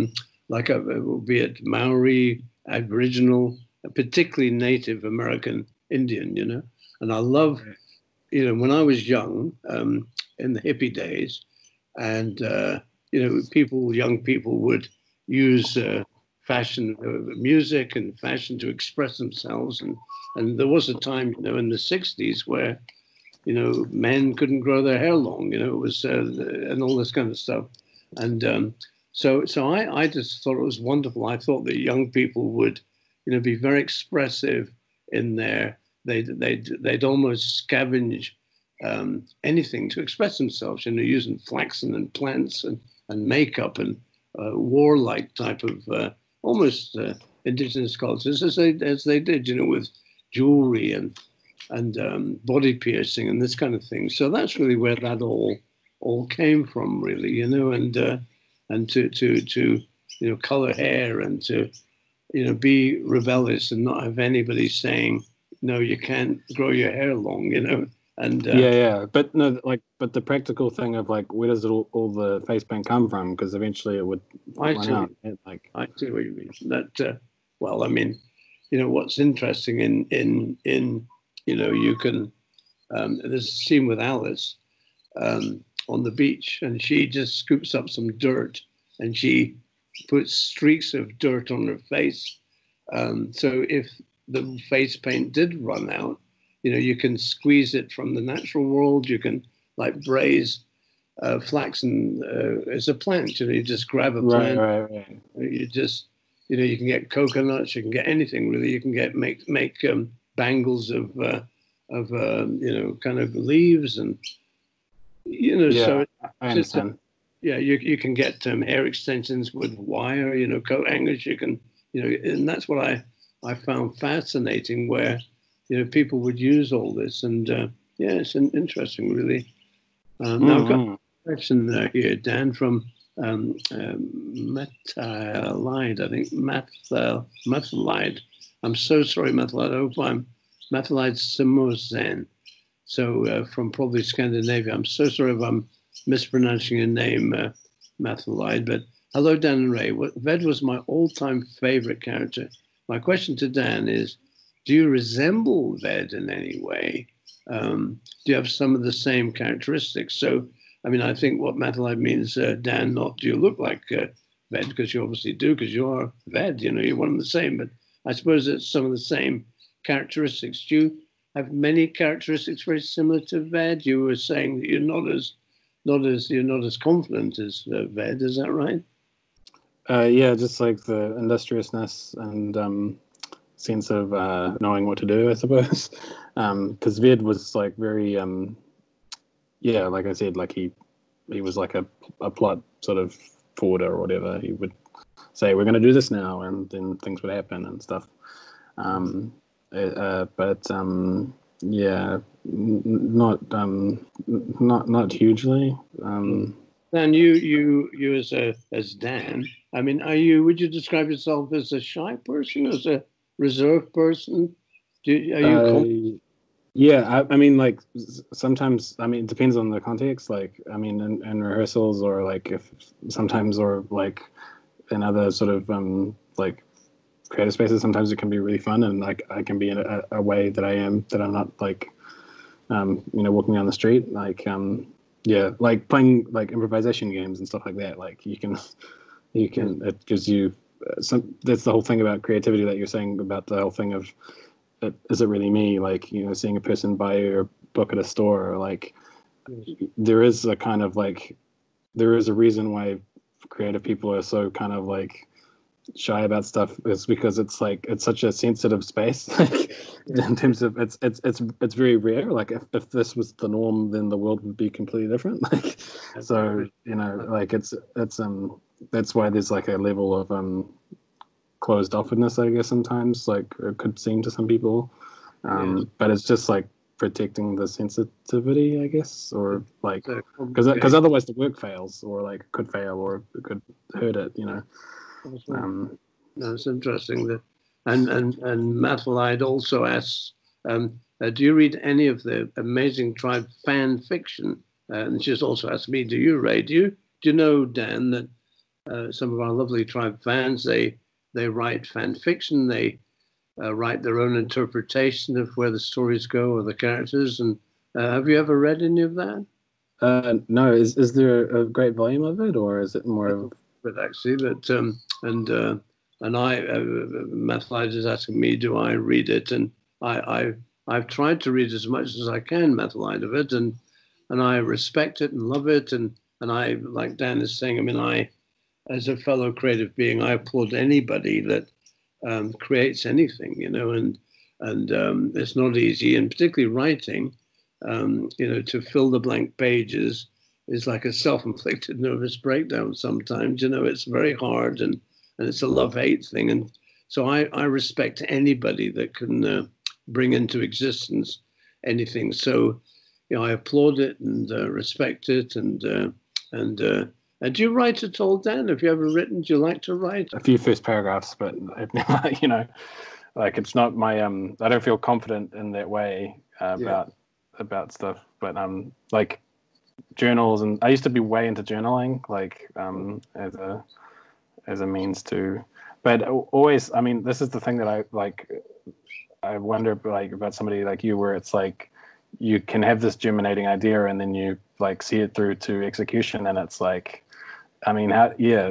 like be it Maori, Aboriginal, particularly Native American Indian, And I love, when I was young, in the hippie days, and young people would use fashion, music and fashion to express themselves, and there was a time, in the '60s where, men couldn't grow their hair long, it was and all this kind of stuff, and so I just thought it was wonderful. I thought that young people would, be very expressive in their. They'd almost scavenge anything to express themselves, using flaxen and plants and makeup and warlike type of almost indigenous cultures as they did, with jewelry and body piercing and this kind of thing. So that's really where that all came from, really, and to color hair and to be rebellious and not have anybody saying no, you can't grow your hair long, And but no, but the practical thing of where does all the face paint come from? Because eventually it would run out. I see what you mean. That well, I mean, what's interesting in you can there's a scene with Alice on the beach, and she just scoops up some dirt and she puts streaks of dirt on her face. So if the face paint did run out, you can squeeze it from the natural world. You can braise flaxen as a plant. You just grab a plant. Right. You just, you can get coconuts. You can get anything really. You can make bangles of kind of leaves and So I understand. You can get hair extensions with wire. Coat hangers. You can and that's what I found fascinating, where people would use all this, and it's interesting, really. Now I've got a question here, Dan, from Methalide, I think Methalide. I'm so sorry, Methalide. I hope I'm Methalide Simozen. So from probably Scandinavia. I'm so sorry if I'm mispronouncing your name, Methalide. But hello, Dan and Ray. Ved was my all-time favorite character. My question to Dan is, do you resemble Ved in any way? Do you have some of the same characteristics? So, I mean, I think what Methalide means, Dan, not do you look like Ved, because you obviously do, because you are Ved, you're one and the same, but I suppose it's some of the same characteristics. Do you have many characteristics very similar to Ved? You were saying that you're not as confident as Ved, is that right? Just like the industriousness and sense of knowing what to do, I suppose. Because Ved was very, like I said, he was like a plot sort of forwarder or whatever. He would say, we're going to do this now, and then things would happen and stuff. Not hugely. Dan, you as Dan, I mean, would you describe yourself as a shy person, as a reserved person? I mean, sometimes, I mean, it depends on the context. I mean, in rehearsals, or if sometimes, or in other sort of creative spaces, sometimes it can be really fun, and I can be in a way that I'm not walking down the street, playing improvisation games and stuff like that. It gives you that's the whole thing about creativity that you're saying about the whole thing of, is it really me? Seeing a person buy your book at a store, there is a kind of there is a reason why creative people are so kind of shy about stuff, is because it's such a sensitive space. In terms of it's very rare. If this was the norm, then the world would be completely different. So it's that's why there's a level of closed offness, I guess, sometimes, it could seem to some people, but it's just protecting the sensitivity, I guess, or because otherwise the work fails, or could fail, or it could hurt it, That's interesting. That and Mathalide also asks, do you read any of the Amazing Tribe fan fiction? And she's also asked me, do you, Ray? Do you know, Dan, that some of our lovely tribe fans, they write fan fiction. They write their own interpretation of where the stories go or the characters. And have you ever read any of that? No. Is there a great volume of it, or is it more of? But actually, and Methalide is asking me, do I read it? And I've tried to read as much as I can, Methalide, of it, and I respect it and love it, and I, like Dan is saying, I mean, as a fellow creative being, I applaud anybody that creates anything, and it's not easy, and particularly writing, to fill the blank pages is like a self-inflicted nervous breakdown sometimes. It's very hard, and it's a love-hate thing, and so I respect anybody that can bring into existence anything. So, I applaud it and respect it, and do you write at all, Dan? Have you ever written? Do you like to write? A few first paragraphs, but like it's not my I don't feel confident in that way about stuff. But like journals, and I used to be way into journaling, like as a means to. But always, I mean, this is the thing that I like. I wonder like about somebody like you, where it's like you can have this germinating idea and then you like see it through to execution, and it's like, I mean, how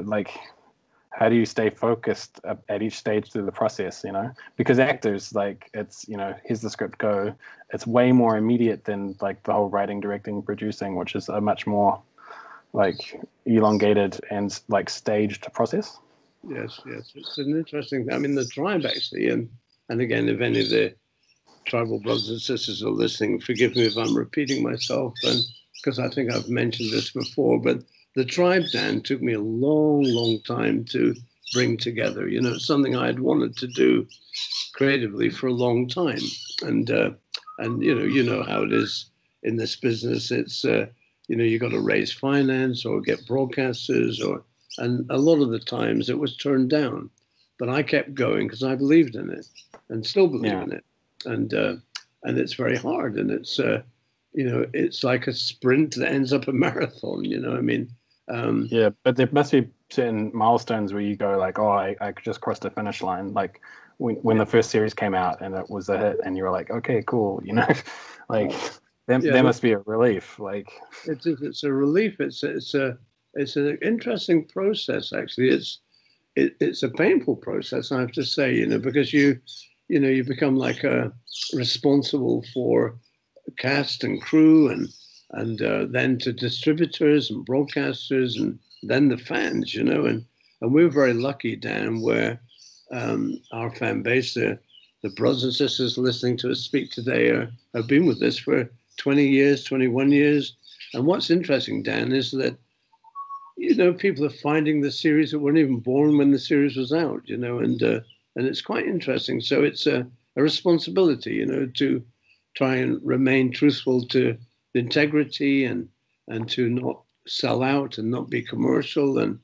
do you stay focused at each stage through the process, because actors, like, it's, here's the script, go. It's way more immediate than like the whole writing, directing, producing, which is a much more like elongated and like staged process. Yes, it's an interesting, I mean, the tribe actually, and again, if any of the tribal brothers and sisters are listening, forgive me if I'm repeating myself, and because I think I've mentioned this before, but the tribe, Dan, took me a long time to bring together. It's something I had wanted to do creatively for a long time, and you know how it is in this business. It's you got to raise finance or get broadcasters, and a lot of the times it was turned down, but I kept going because I believed in it and still believe in it, and it's very hard, and it's it's like a sprint that ends up a marathon. I mean. But there must be certain milestones where you go like, oh, I just crossed the finish line. Like when the first series came out and it was a hit, and you were like, okay, cool, like there must be a relief. Like it's a relief. It's an interesting process actually. It's a painful process, I have to say, because you become like responsible for cast and crew and then to distributors and broadcasters and then the fans, and we're very lucky, Dan, where our fan base, the brothers and sisters listening to us speak today have been with us for 20 years, 21 years. And what's interesting, Dan, is that, people are finding the series that weren't even born when the series was out, and it's quite interesting. So it's a responsibility, to try and remain truthful to integrity and to not sell out and not be commercial. And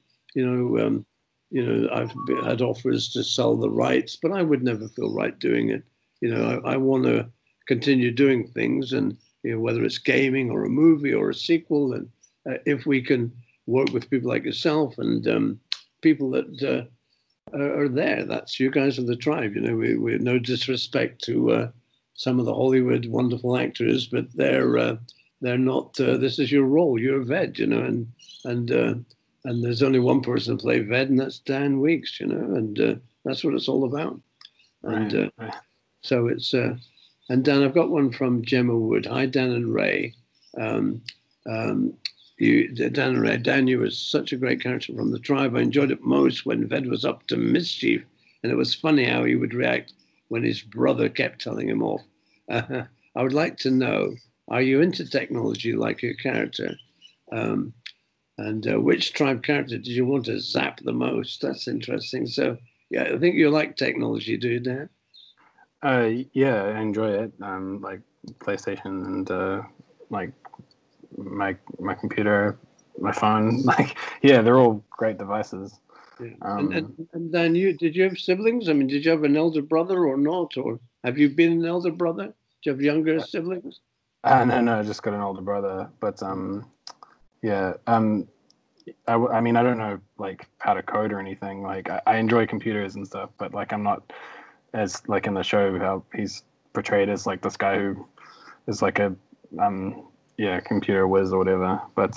I've had offers to sell the rights, but I would never feel right doing it. I want to continue doing things, and whether it's gaming or a movie or a sequel, and if we can work with people like yourself and people that are there, that's you guys are the tribe. We no disrespect to some of the Hollywood wonderful actors, but they're not. This is your role. You're Ved, and there's only one person to play Ved, and that's Dan Weeks, and that's what it's all about. And so it's. And Dan, I've got one from Gemma Wood. Hi, Dan and Ray. Dan and Ray. Dan, you were such a great character from the tribe. I enjoyed it most when Ved was up to mischief, and it was funny how he would react when his brother kept telling him off. I would like to know. Are you into technology like your character? And which tribe character did you want to zap the most? That's interesting. So, yeah, I think you like technology, do you, Dan? Yeah, I enjoy it. Like PlayStation and like my computer, my phone. Like, yeah, they're all great devices. Yeah. And Dan, did you have siblings? I mean, did you have an elder brother or not? Or have you been an elder brother? Do you have younger siblings? No, I just got an older brother. But yeah, I mean, I don't know like how to code or anything. Like I enjoy computers and stuff, but like I'm not as like in the show how he's portrayed as like this guy who is like a computer whiz or whatever. But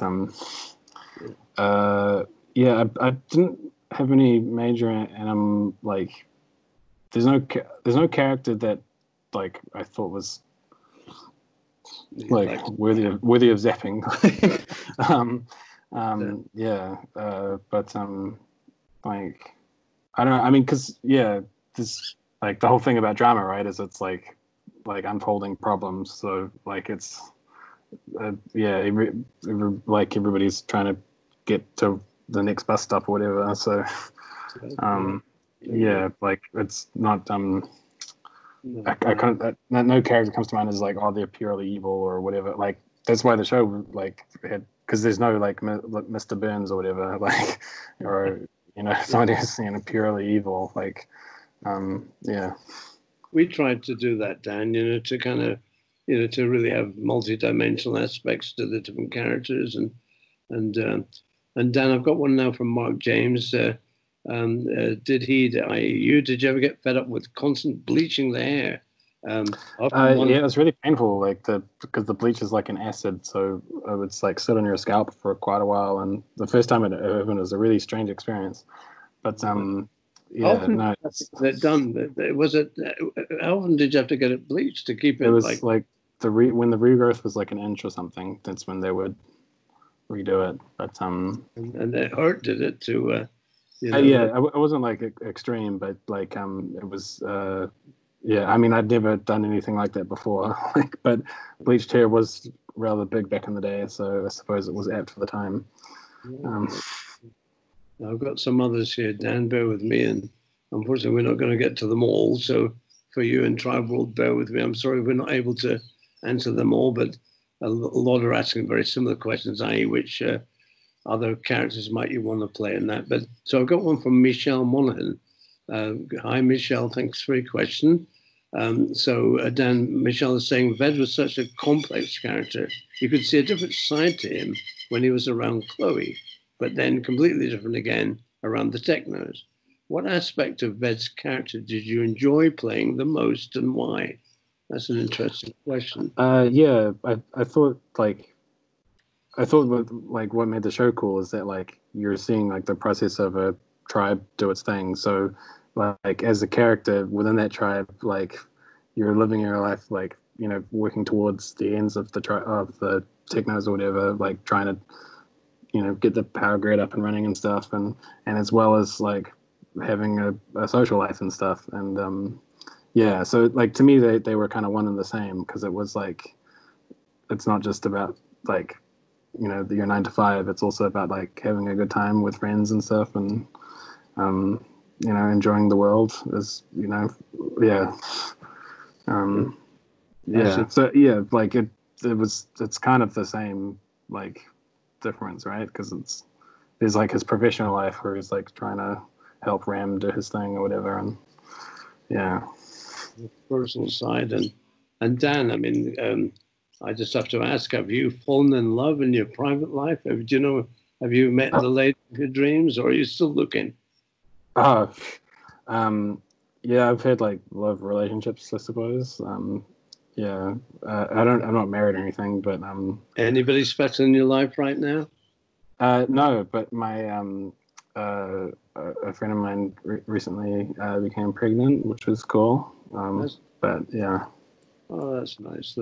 I didn't have any major, and I'm like, there's no character that like I thought was like worthy of zapping. But like I don't know. I mean, because this like the whole thing about drama, right? Is it's like unfolding problems. So like it's like everybody's trying to get to the next bus stop or whatever. So like it's not I can't. No character comes to mind as like, oh, they're purely evil or whatever. Like that's why the show like had, because there's no like Mr. Burns or whatever, like, or somebody who's purely evil. Like, We tried to do that, Dan. To kind of, to really have multi-dimensional aspects to the different characters, and Dan, I've got one now from Mark James. Did you ever get fed up with constant bleaching the hair? It was really painful, like because the bleach is like an acid, so it would like sit on your scalp for quite a while. And the first time it happened was a really strange experience. But done. Was it? How often did you have to get it bleached to keep it? It was like when the regrowth was like an inch or something. That's when they would redo it. But and it hurt, did it? It wasn't like extreme, but like it was. I mean, I'd never done anything like that before. But bleached hair was rather big back in the day, so I suppose it was apt for the time. I've got some others here, Dan. Bear with me, and unfortunately, we're not going to get to them all. So, for you in Tribe World, bear with me. I'm sorry we're not able to answer them all, but a lot are asking very similar questions, i.e., which other characters might you want to play in that? But so I've got one from Michelle Monaghan. Hi, Michelle. Thanks for your question. Dan, Michelle is saying Ved was such a complex character. You could see a different side to him when he was around Chloe, but then completely different again around the Technos. What aspect of Ved's character did you enjoy playing the most, and why? That's an interesting question. I thought what made the show cool is that like you're seeing like the process of a tribe do its thing. So like as a character within that tribe, like you're living your life like working towards the ends of the Technos or whatever, like trying to get the power grid up and running and stuff, and as well as like having a social life and stuff. And so like to me they were kind of one and the same, because it was like it's not just about like your 9 to 5, it's also about like having a good time with friends and stuff, and enjoying the world is like it's kind of the same like difference, right? Because there's like his professional life where he's like trying to help Ram do his thing or whatever, and the personal side. And Dan, I mean, I just have to ask, have you fallen in love in your private life? Have you met the lady of your dreams, or are you still looking? I've had like love relationships, I suppose. I'm not married or anything, but anybody special in your life right now? No, but my a friend of mine recently became pregnant, which was cool. But yeah. Oh, that's nice.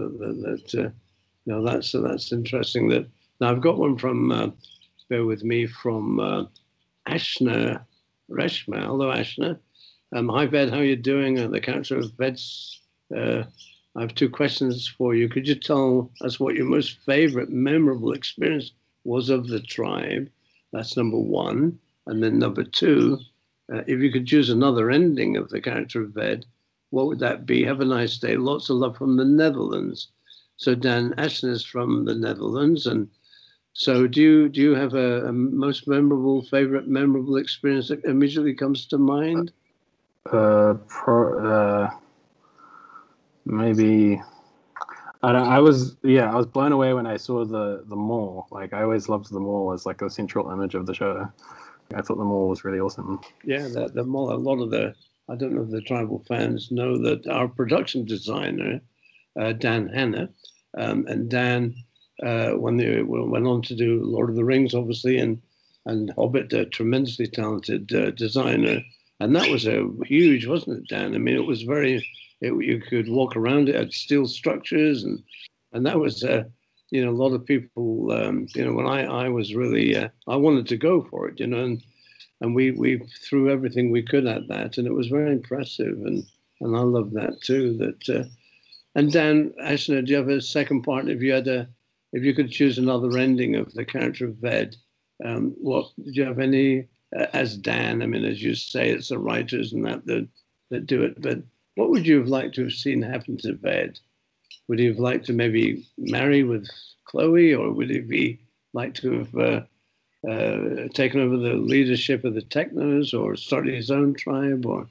That's interesting. That now I've got one from. Bear with me, from Ashna Reshma. Hello, Ashna. Hi, Ved. How are you doing? The character of Ved's. I have 2 questions for you. Could you tell us what your most favorite, memorable experience was of the tribe? That's number 1. And then number 2, if you could choose another ending of the character of Ved, what would that be? Have a nice day. Lots of love from the Netherlands. So Dan, Ashton is from the Netherlands. And so do you have a most memorable, favorite memorable experience that immediately comes to mind? Maybe. I was blown away when I saw the mall. Like I always loved the mall as like a central image of the show. I thought the mall was really awesome. Yeah, the mall. A lot of I don't know if the tribal fans know that our production designer, Dan Hanna, and Dan, when they went on to do Lord of the Rings, obviously, and Hobbit, a tremendously talented designer, and that was a huge, wasn't it, Dan? I mean, it was very. You could walk around it, had steel structures, and that was. A lot of people. When I was really, I wanted to go for it, and we threw everything we could at that, and it was very impressive, and I love that too. And Dan Ashner, do you have a second part? If you could choose another ending of the character of Ved, what do you have any as Dan? I mean, as you say, it's the writers and that do it, but what would you have liked to have seen happen to Ved? Would he have liked to maybe marry with Chloe, or would he like to have taken over the leadership of the Technos, or started his own tribe, or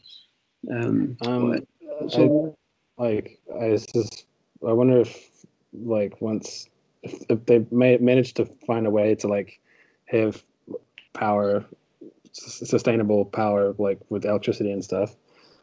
I wonder if like once if they managed to find a way to like have power, sustainable power, like with electricity and stuff,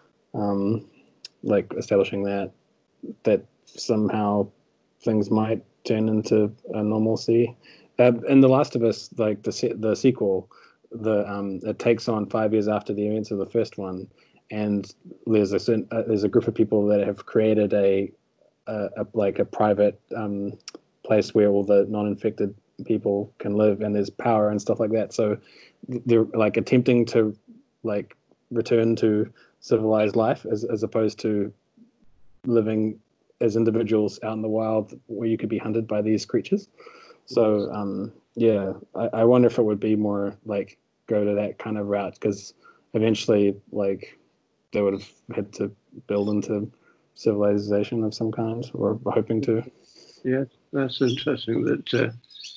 like establishing that somehow things might turn into a normalcy. In The Last of Us, like the sequel, it takes on 5 years after the events of the first one, and there's a group of people that have created a private place where all the non-infected people can live, and there's power and stuff like that. So they're like attempting to like return to civilized life as opposed to living as individuals out in the wild where you could be hunted by these creatures. So I wonder if it would be more like go to that kind of route, because eventually like they would have had to build into civilization of some kind, or hoping to. Yeah, that's interesting. That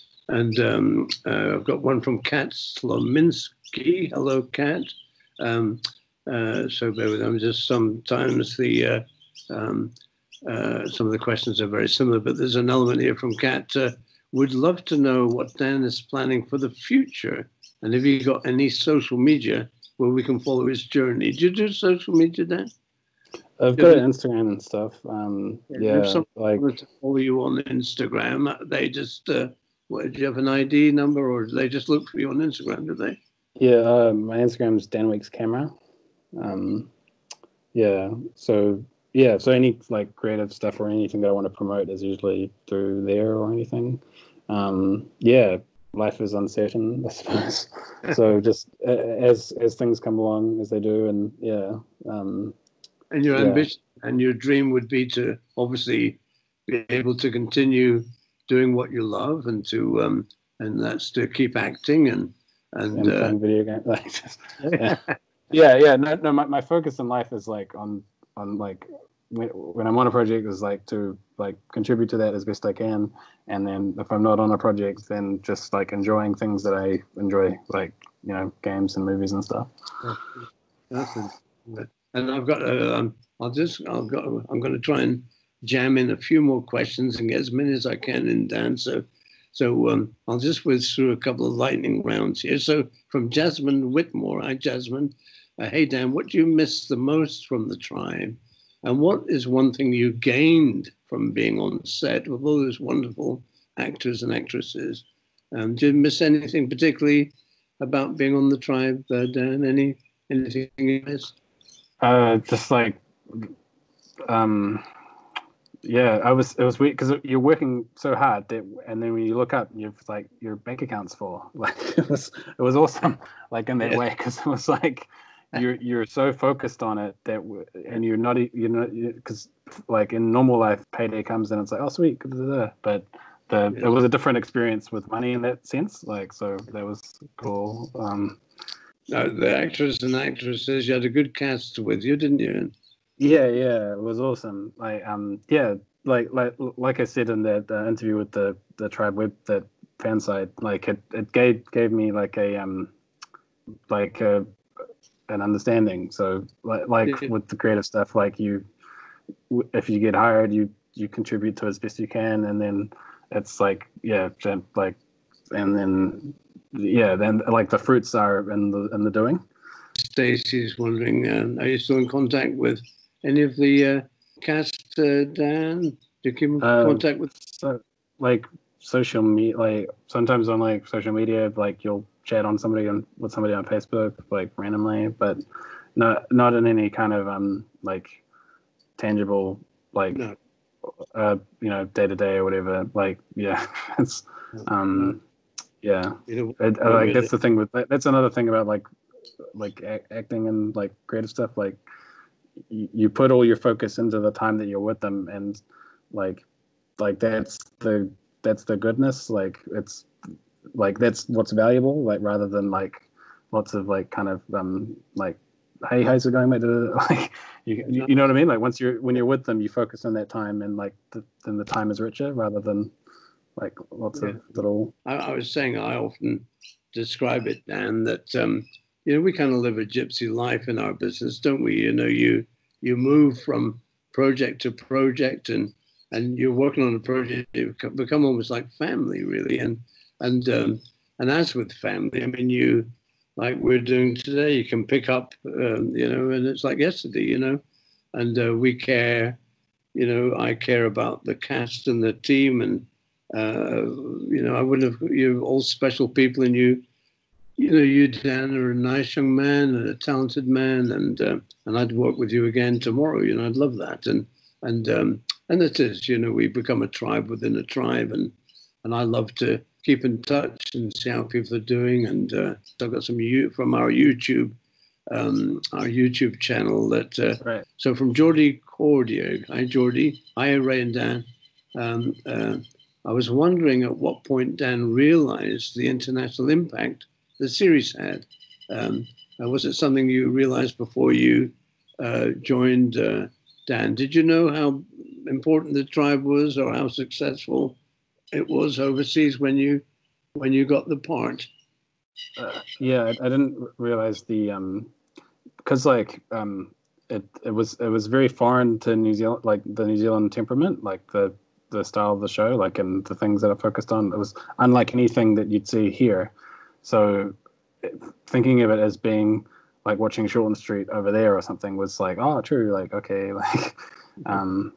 I've got one from Kat Slominski. Hello, Kat. So bear with them. Just sometimes some of the questions are very similar, but there's an element here from Kat. Would love to know what Dan is planning for the future, and if you got any social media where we can follow his journey. Do you do social media, Dan? I've got Instagram and stuff. If someone wanted to follow you on Instagram, they just do you have an ID number, or do they just look for you on Instagram? Do they? Yeah, my Instagram is Dan Weeks Camera. So any like creative stuff or anything that I want to promote is usually through there or anything. Life is uncertain, I suppose. So just as things come along as they do, and and your ambition and your dream would be to obviously be able to continue doing what you love, and to and that's to keep acting and playing video games. No. My focus in life is like on like when I'm on a project is like to like contribute to that as best I can, and then if I'm not on a project, then just like enjoying things that I enjoy, like games and movies and stuff. That's it. And I've got I'm going to try and jam in a few more questions and get as many as I can in, Dan. So I'll just whiz through a couple of lightning rounds here. So from Jasmine Whitmore, hi Jasmine. Hey Dan, what do you miss the most from the tribe? And what is one thing you gained from being on set with all those wonderful actors and actresses? Do you miss anything particularly about being on the tribe, Dan? Anything you miss? Just like, it was weird because you're working so hard and then when you look up, you've like your bank account's full. Like it was awesome, like in that way, because it was like you're so focused on it and you're not because like in normal life, payday comes and it's like, oh sweet, but it was a different experience with money in that sense. Like so that was cool. The actors and actresses, you had a good cast with you, didn't you? Yeah, it was awesome. Like like I said in that interview with the Tribe Web, that fan site, like it gave me like an understanding. So like with the creative stuff, like if you get hired, you you contribute to as best you can, and then it's like like, and then then like the fruits are in the doing. Stacey's wondering, are you still in contact with any of the cast, Dan? Do you keep in contact with? Like social media, like sometimes on like social media, like you'll chat on with somebody on Facebook, like randomly, but not in any kind of like tangible, like No. Day to day or whatever. Like it's that's the thing with that's another thing about like acting and like creative stuff. Like you put all your focus into the time that you're with them, and like that's the goodness. Like it's like that's what's valuable. Like rather than like lots of like kind of like, hey, how's it going, mate? Like you know what I mean? Like when you're with them, you focus on that time, and like then the time is richer rather than like lots of little. I was saying I often describe it, Dan, that we kind of live a gypsy life in our business, don't we? You move from project to project, and you're working on a project, you become almost like family, really. And as with family, I mean, you, like we're doing today, you can pick up, and it's like yesterday, and we care, I care about the cast and the team, and I wouldn't have, you're all special people, and you, Dan, are a nice young man and a talented man, and I'd work with you again tomorrow. I'd love that, and it is, we become a tribe within a tribe, and I love to keep in touch and see how people are doing. And I've got some from our YouTube channel that. Right. So from Geordie Cordier, hi Geordie, hi Ray and Dan. I was wondering at what point Dan realized the international impact the series had. Was it something you realized before you joined, Dan? Did you know how important the tribe was, or how successful it was overseas when you got the part? I didn't realize because it was very foreign to New Zealand, like the New Zealand temperament, like the style of the show, like, and the things that I focused on. It was unlike anything that you'd see here. So thinking of it as being like watching Shortland Street over there or something was like, oh, true, like, okay, like, I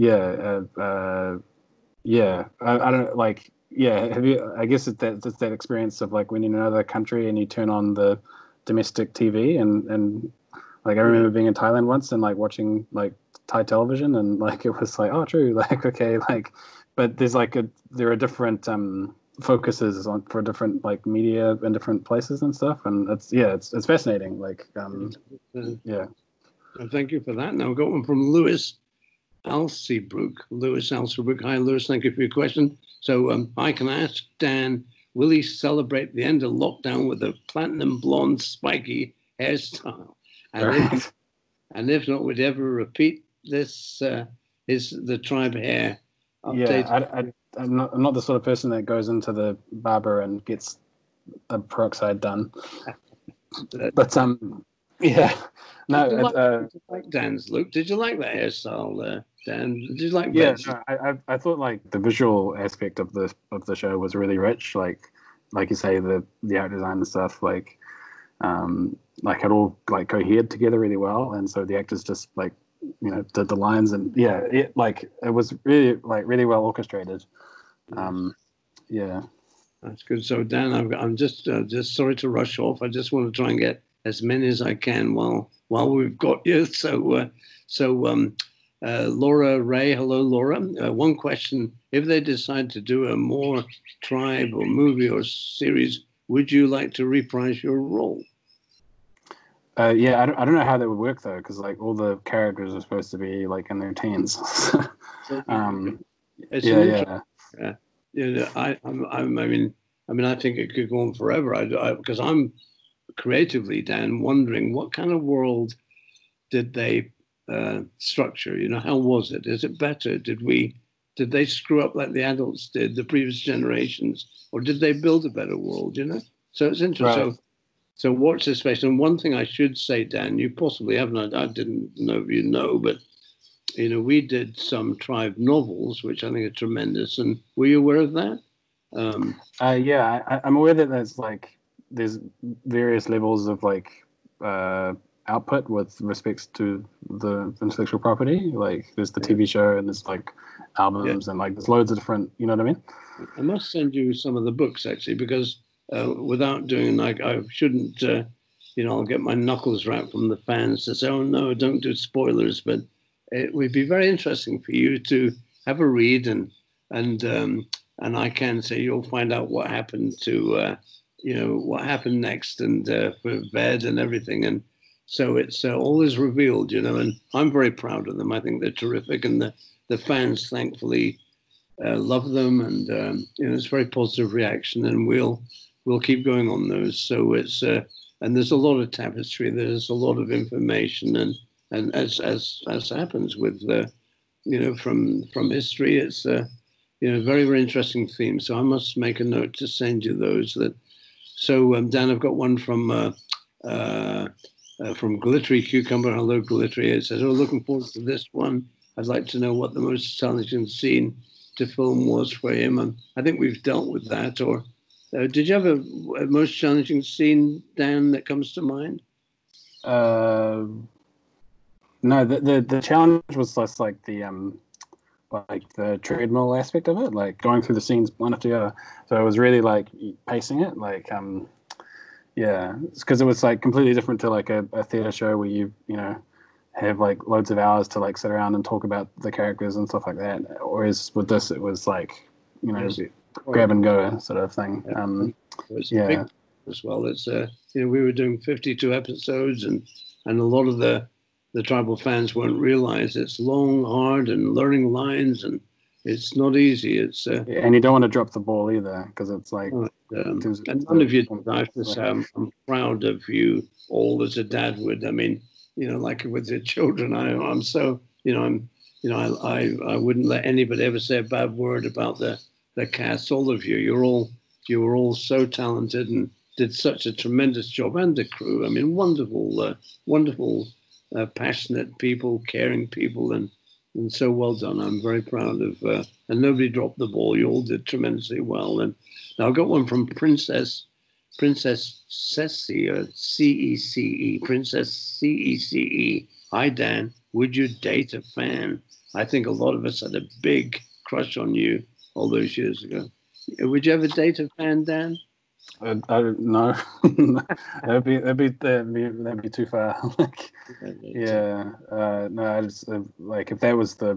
don't like, have you, I guess it's that experience of like when you're in another country and you turn on the domestic TV and like I remember being in Thailand once and like watching like Thai television, and like it was like, oh, true, like, okay, like, but there's like there are different focuses for different like media in different places and stuff, and it's fascinating, like Thank you for that. Now we've got one from Lewis Alsebrook. Hi Lewis, thank you for your question. So I can ask Dan, will he celebrate the end of lockdown with a platinum blonde spiky hairstyle? And if not, would he ever repeat this? Is the tribe hair updated? Yeah, I'm not the sort of person that goes into the barber and gets a peroxide done. But no. Did you like Dan's look? Did you like that hairstyle, Dan? Did you like? Yeah, no, I thought like the visual aspect of the show was really rich. Like you say, the art design and stuff, like it all like cohered together really well, and so the actors just like did the lines, and it was really well orchestrated. That's good. So Dan, I'm just sorry to rush off. I just want to try and get as many as I can while we've got you. So Laura Ray, hello Laura. One question: if they decide to do a more tribe or movie or series, would you like to reprise your role? I don't know how that would work though, because like all the characters are supposed to be like in their teens. I think it could go on forever. Because I'm creatively, Dan, wondering what kind of world did they structure? How was it? Is it better? Did they screw up like the adults did, the previous generations, or did they build a better world? So it's interesting. Right. So watch this space. And one thing I should say, Dan, you possibly haven't, I didn't know if you know, but we did some tribe novels, which I think are tremendous. And were you aware of that? Yeah, I'm aware that there's various levels of output with respects to the intellectual property. Like there's the TV show and there's albums and there's loads of different. You know what I mean? I must send you some of the books actually, because without doing I shouldn't. I'll get my knuckles wrapped from the fans to say, "Oh no, don't do spoilers." But it would be very interesting for you to have a read, and I can say you'll find out what happened to what happened next, and for Ved and everything, and so it's all is revealed, and I'm very proud of them. I think they're terrific, and the fans thankfully love them, and it's very positive reaction, and we'll keep going on those. So it's and there's a lot of tapestry. There's a lot of information, and as happens with from history, it's very very interesting theme. So I must make a note to send you those. So Dan, I've got one from Glittery Cucumber. Hello, Glittery. It says, "Oh, looking forward to this one. I'd like to know what the most challenging scene to film was for him." And I think we've dealt with that. Or did you have a most challenging scene, Dan, that comes to mind? No, the challenge was just the treadmill aspect of it, like going through the scenes one after the other. So it was really pacing it, because it was completely different to a theater show where you have loads of hours to sit around and talk about the characters and stuff like that. Whereas with this, it was grab and go sort of thing. Big as well. It's we were doing 52 episodes, and a lot of the tribal fans won't realize it's long, hard, and learning lines, and it's not easy. It's and you don't want to drop the ball either, because it's and none of you. I have to say, I'm proud of you all as a dad would. I mean, with your children, I'm so I wouldn't let anybody ever say a bad word about the cast. All of you, you were all so talented and did such a tremendous job, and the crew. I mean, wonderful, wonderful. Passionate people, caring people, and so well done. I'm very proud of, and nobody dropped the ball. You all did tremendously well. And now I've got one from Princess Cece, C-E-C-E, Princess C-E-C-E. Hi, Dan. Would you date a fan? I think a lot of us had a big crush on you all those years ago. Would you ever date a fan, Dan? No, that'd be too far. No, I just if that was the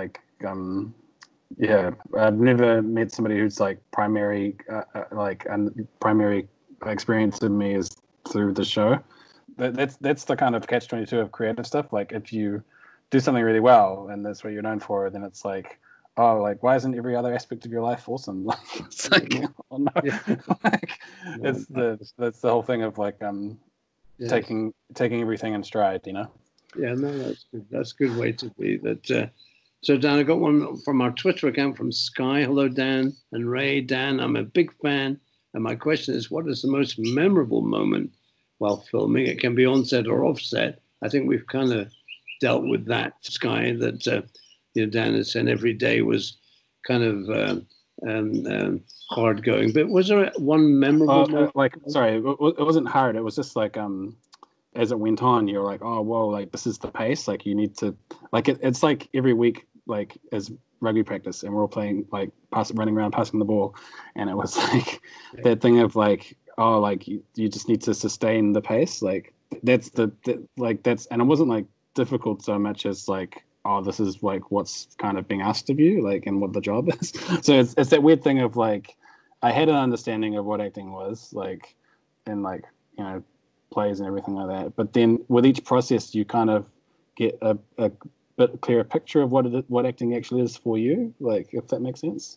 I've never met somebody who's primary primary experience in me is through the show. That's the kind of catch-22 of creative stuff. If you do something really well and that's what you're known for, then it's why isn't every other aspect of your life awesome? Oh no. That's the whole thing of taking everything in stride, Yeah, no, that's good. That's a good way to be. That. So Dan, I got one from our Twitter account from Sky. Hello, Dan and Ray. Dan, I'm a big fan, and my question is, what is the most memorable moment while filming? It can be on set or off set. I think we've kind of dealt with that, Sky. That. Dan had said every day was kind of hard going. But was there one memorable moment? Sorry, it wasn't hard. It was just as it went on, you're oh, whoa, this is the pace. You need to, it's every week, as rugby practice, and we're all playing, running around, passing the ball. And it was that thing of you just need to sustain the pace. That's, and it wasn't difficult so much as oh, this is what's kind of being asked of you, and what the job is. So it's that weird thing of I had an understanding of what acting was, in plays and everything like that. But then with each process, you kind of get a bit clearer picture of what acting actually is for you, if that makes sense.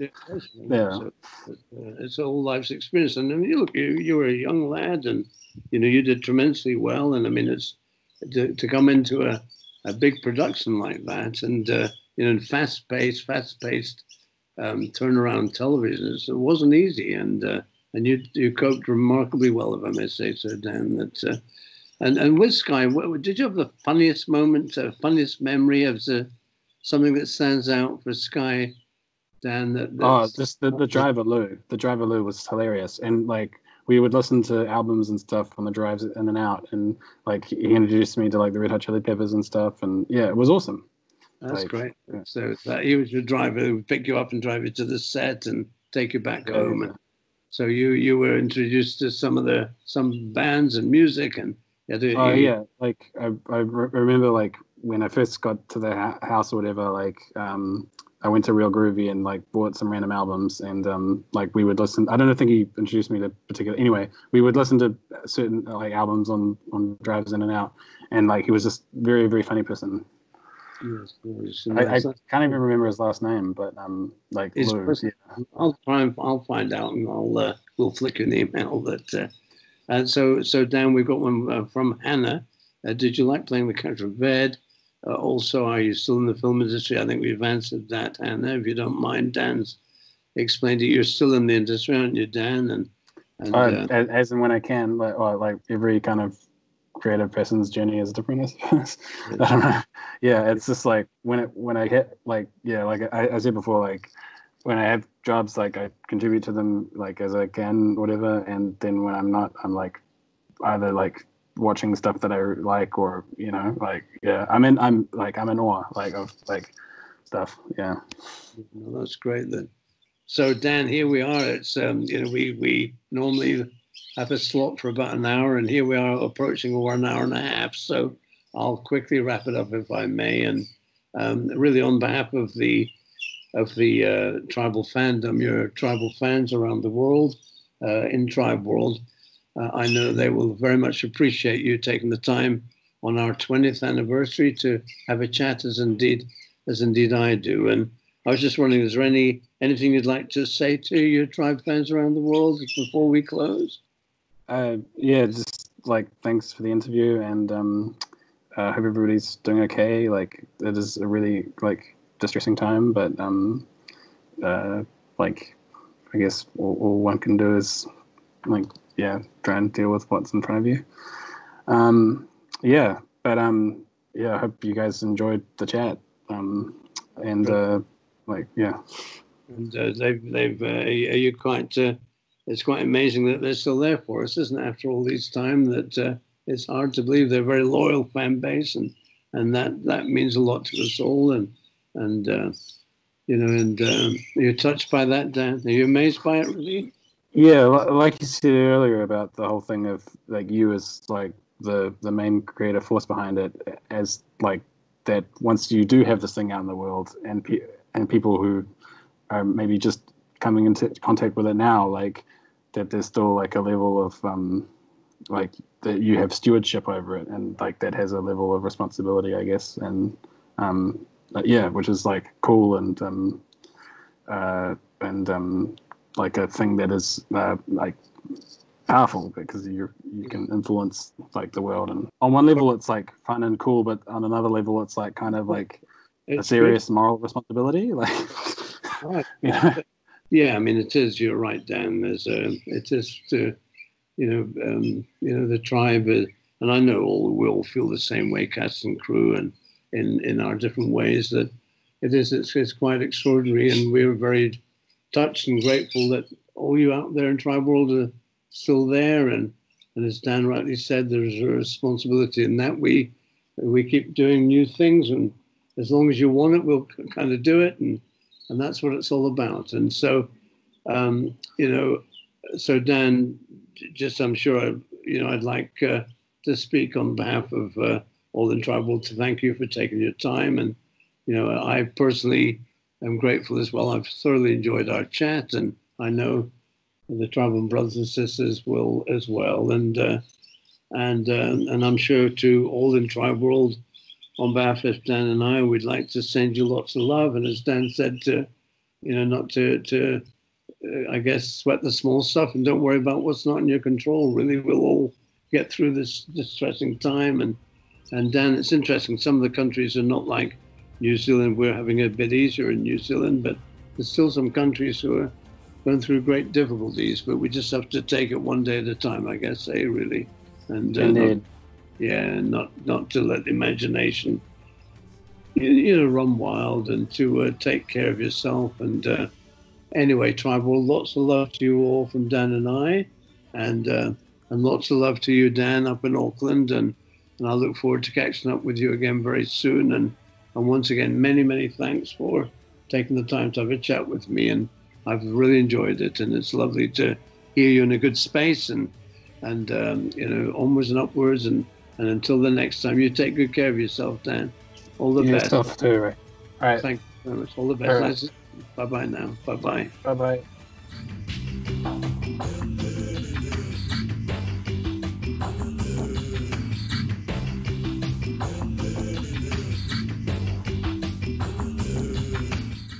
It's a whole life's experience. And I mean, look, you were a young lad, and you did tremendously well. And I mean, it's to come into a big production like that, and in fast-paced turnaround television, it wasn't easy, and you coped remarkably well, if I may say so, Dan. That And with Sky, did you have the funniest moment, funniest memory of something that stands out for Sky, Dan? Just the driver Lou. The driver Lou was hilarious, and like we would listen to albums and stuff on the drives in and out, and like he introduced me to like the Red Hot Chili Peppers and stuff, and yeah, it was awesome. That's great. Yeah. So he was your driver who would pick you up and drive you to the set and take you back home. Yeah. And so you were introduced to some bands and music and. Yeah, like I remember like when I first got to the house or whatever, like I went to Real Groovy and like bought some random albums and like we would listen. I don't think he introduced me to particular. Anyway, we would listen to certain like albums on drives in and out, and like he was just very, very funny person. Yes, I can't even remember his last name, but like Lou, yeah. I'll find out and we'll flick an email that. So Dan, we've got one from Hannah. Did you like playing the character of Ved? Also, are you still in the film industry? I think we've answered that, Hannah. If you don't mind, Dan's explained it. You're still in the industry, aren't you, Dan? As and when I can, like every kind of creative person's journey is different, I suppose. I don't know. Yeah, it's just like when I hit like I said before, like when I have jobs, like I contribute to them like as I can, whatever. And then when I'm not, I'm like either like watching stuff that I like, or like I'm in awe like of like stuff. Yeah. Well, that's great then. So Dan, here we are. It's we normally have a slot for about an hour, and here we are approaching over an hour and a half. So I'll quickly wrap it up if I may, and really on behalf of the tribal fandom, your tribal fans around the world, in Tribe World, I know they will very much appreciate you taking the time on our 20th anniversary to have a chat, as indeed I do. And I was just wondering, is there anything you'd like to say to your tribe fans around the world before we close? Just like thanks for the interview, and hope everybody's doing okay. Like it is a really like distressing time, but like I guess all one can do is like try and deal with what's in front of you. I hope you guys enjoyed the chat. And they've are you quite it's quite amazing that they're still there for us, isn't it, after all this time? That it's hard to believe. They're a very loyal fan base, and that means a lot to us all. And you're touched by that, Dan? Are you amazed by it, really? Yeah, like you said earlier about the whole thing of like you as like the main creative force behind it, as like that once you do have this thing out in the world, and people who are maybe just coming into contact with it now, like that there's still like a level of like that you have stewardship over it, and like that has a level of responsibility, I guess, and which is like cool and like a thing that is like powerful, because you can influence like the world, and on one level it's like fun and cool, but on another level it's like kind of like a serious moral responsibility, like right. Yeah, I mean it is. You're right, Dan. It is to the tribe, and I know we all feel the same way, cast and crew, and in our different ways, that it's quite extraordinary, and we're very touched and grateful that all you out there in Tribe World are still there, and as Dan rightly said, there's a responsibility in that we keep doing new things, and as long as you want it, we'll kind of do it, and that's what it's all about. And so so Dan, just I'm sure I'd like to speak on behalf of all in Tribe World to thank you for taking your time, and I personally am grateful as well. I've thoroughly enjoyed our chat, and I know the tribal brothers and sisters will as well. And I'm sure to all in Tribe World, on behalf of Dan and I, we'd like to send you lots of love. And as Dan said, not to I guess, sweat the small stuff and don't worry about what's not in your control. Really, we'll all get through this distressing time. And Dan, it's interesting. Some of the countries are not like New Zealand. We're having it a bit easier in New Zealand, but there's still some countries who are going through great difficulties. But we just have to take it one day at a time, I guess, really. And Yeah, not to let the imagination, run wild, and to take care of yourself. And anyway, Tribe, well, lots of love to you all from Dan and I, and lots of love to you, Dan, up in Auckland, and I look forward to catching up with you again very soon. And once again, many, many thanks for taking the time to have a chat with me, and I've really enjoyed it, and it's lovely to hear you in a good space, and onwards and upwards, and until the next time, you take good care of yourself, Dan. All the best. Yourself too, Ray. All right. Thank you very much. All the best. Right. Bye-bye now. Bye-bye. Bye-bye.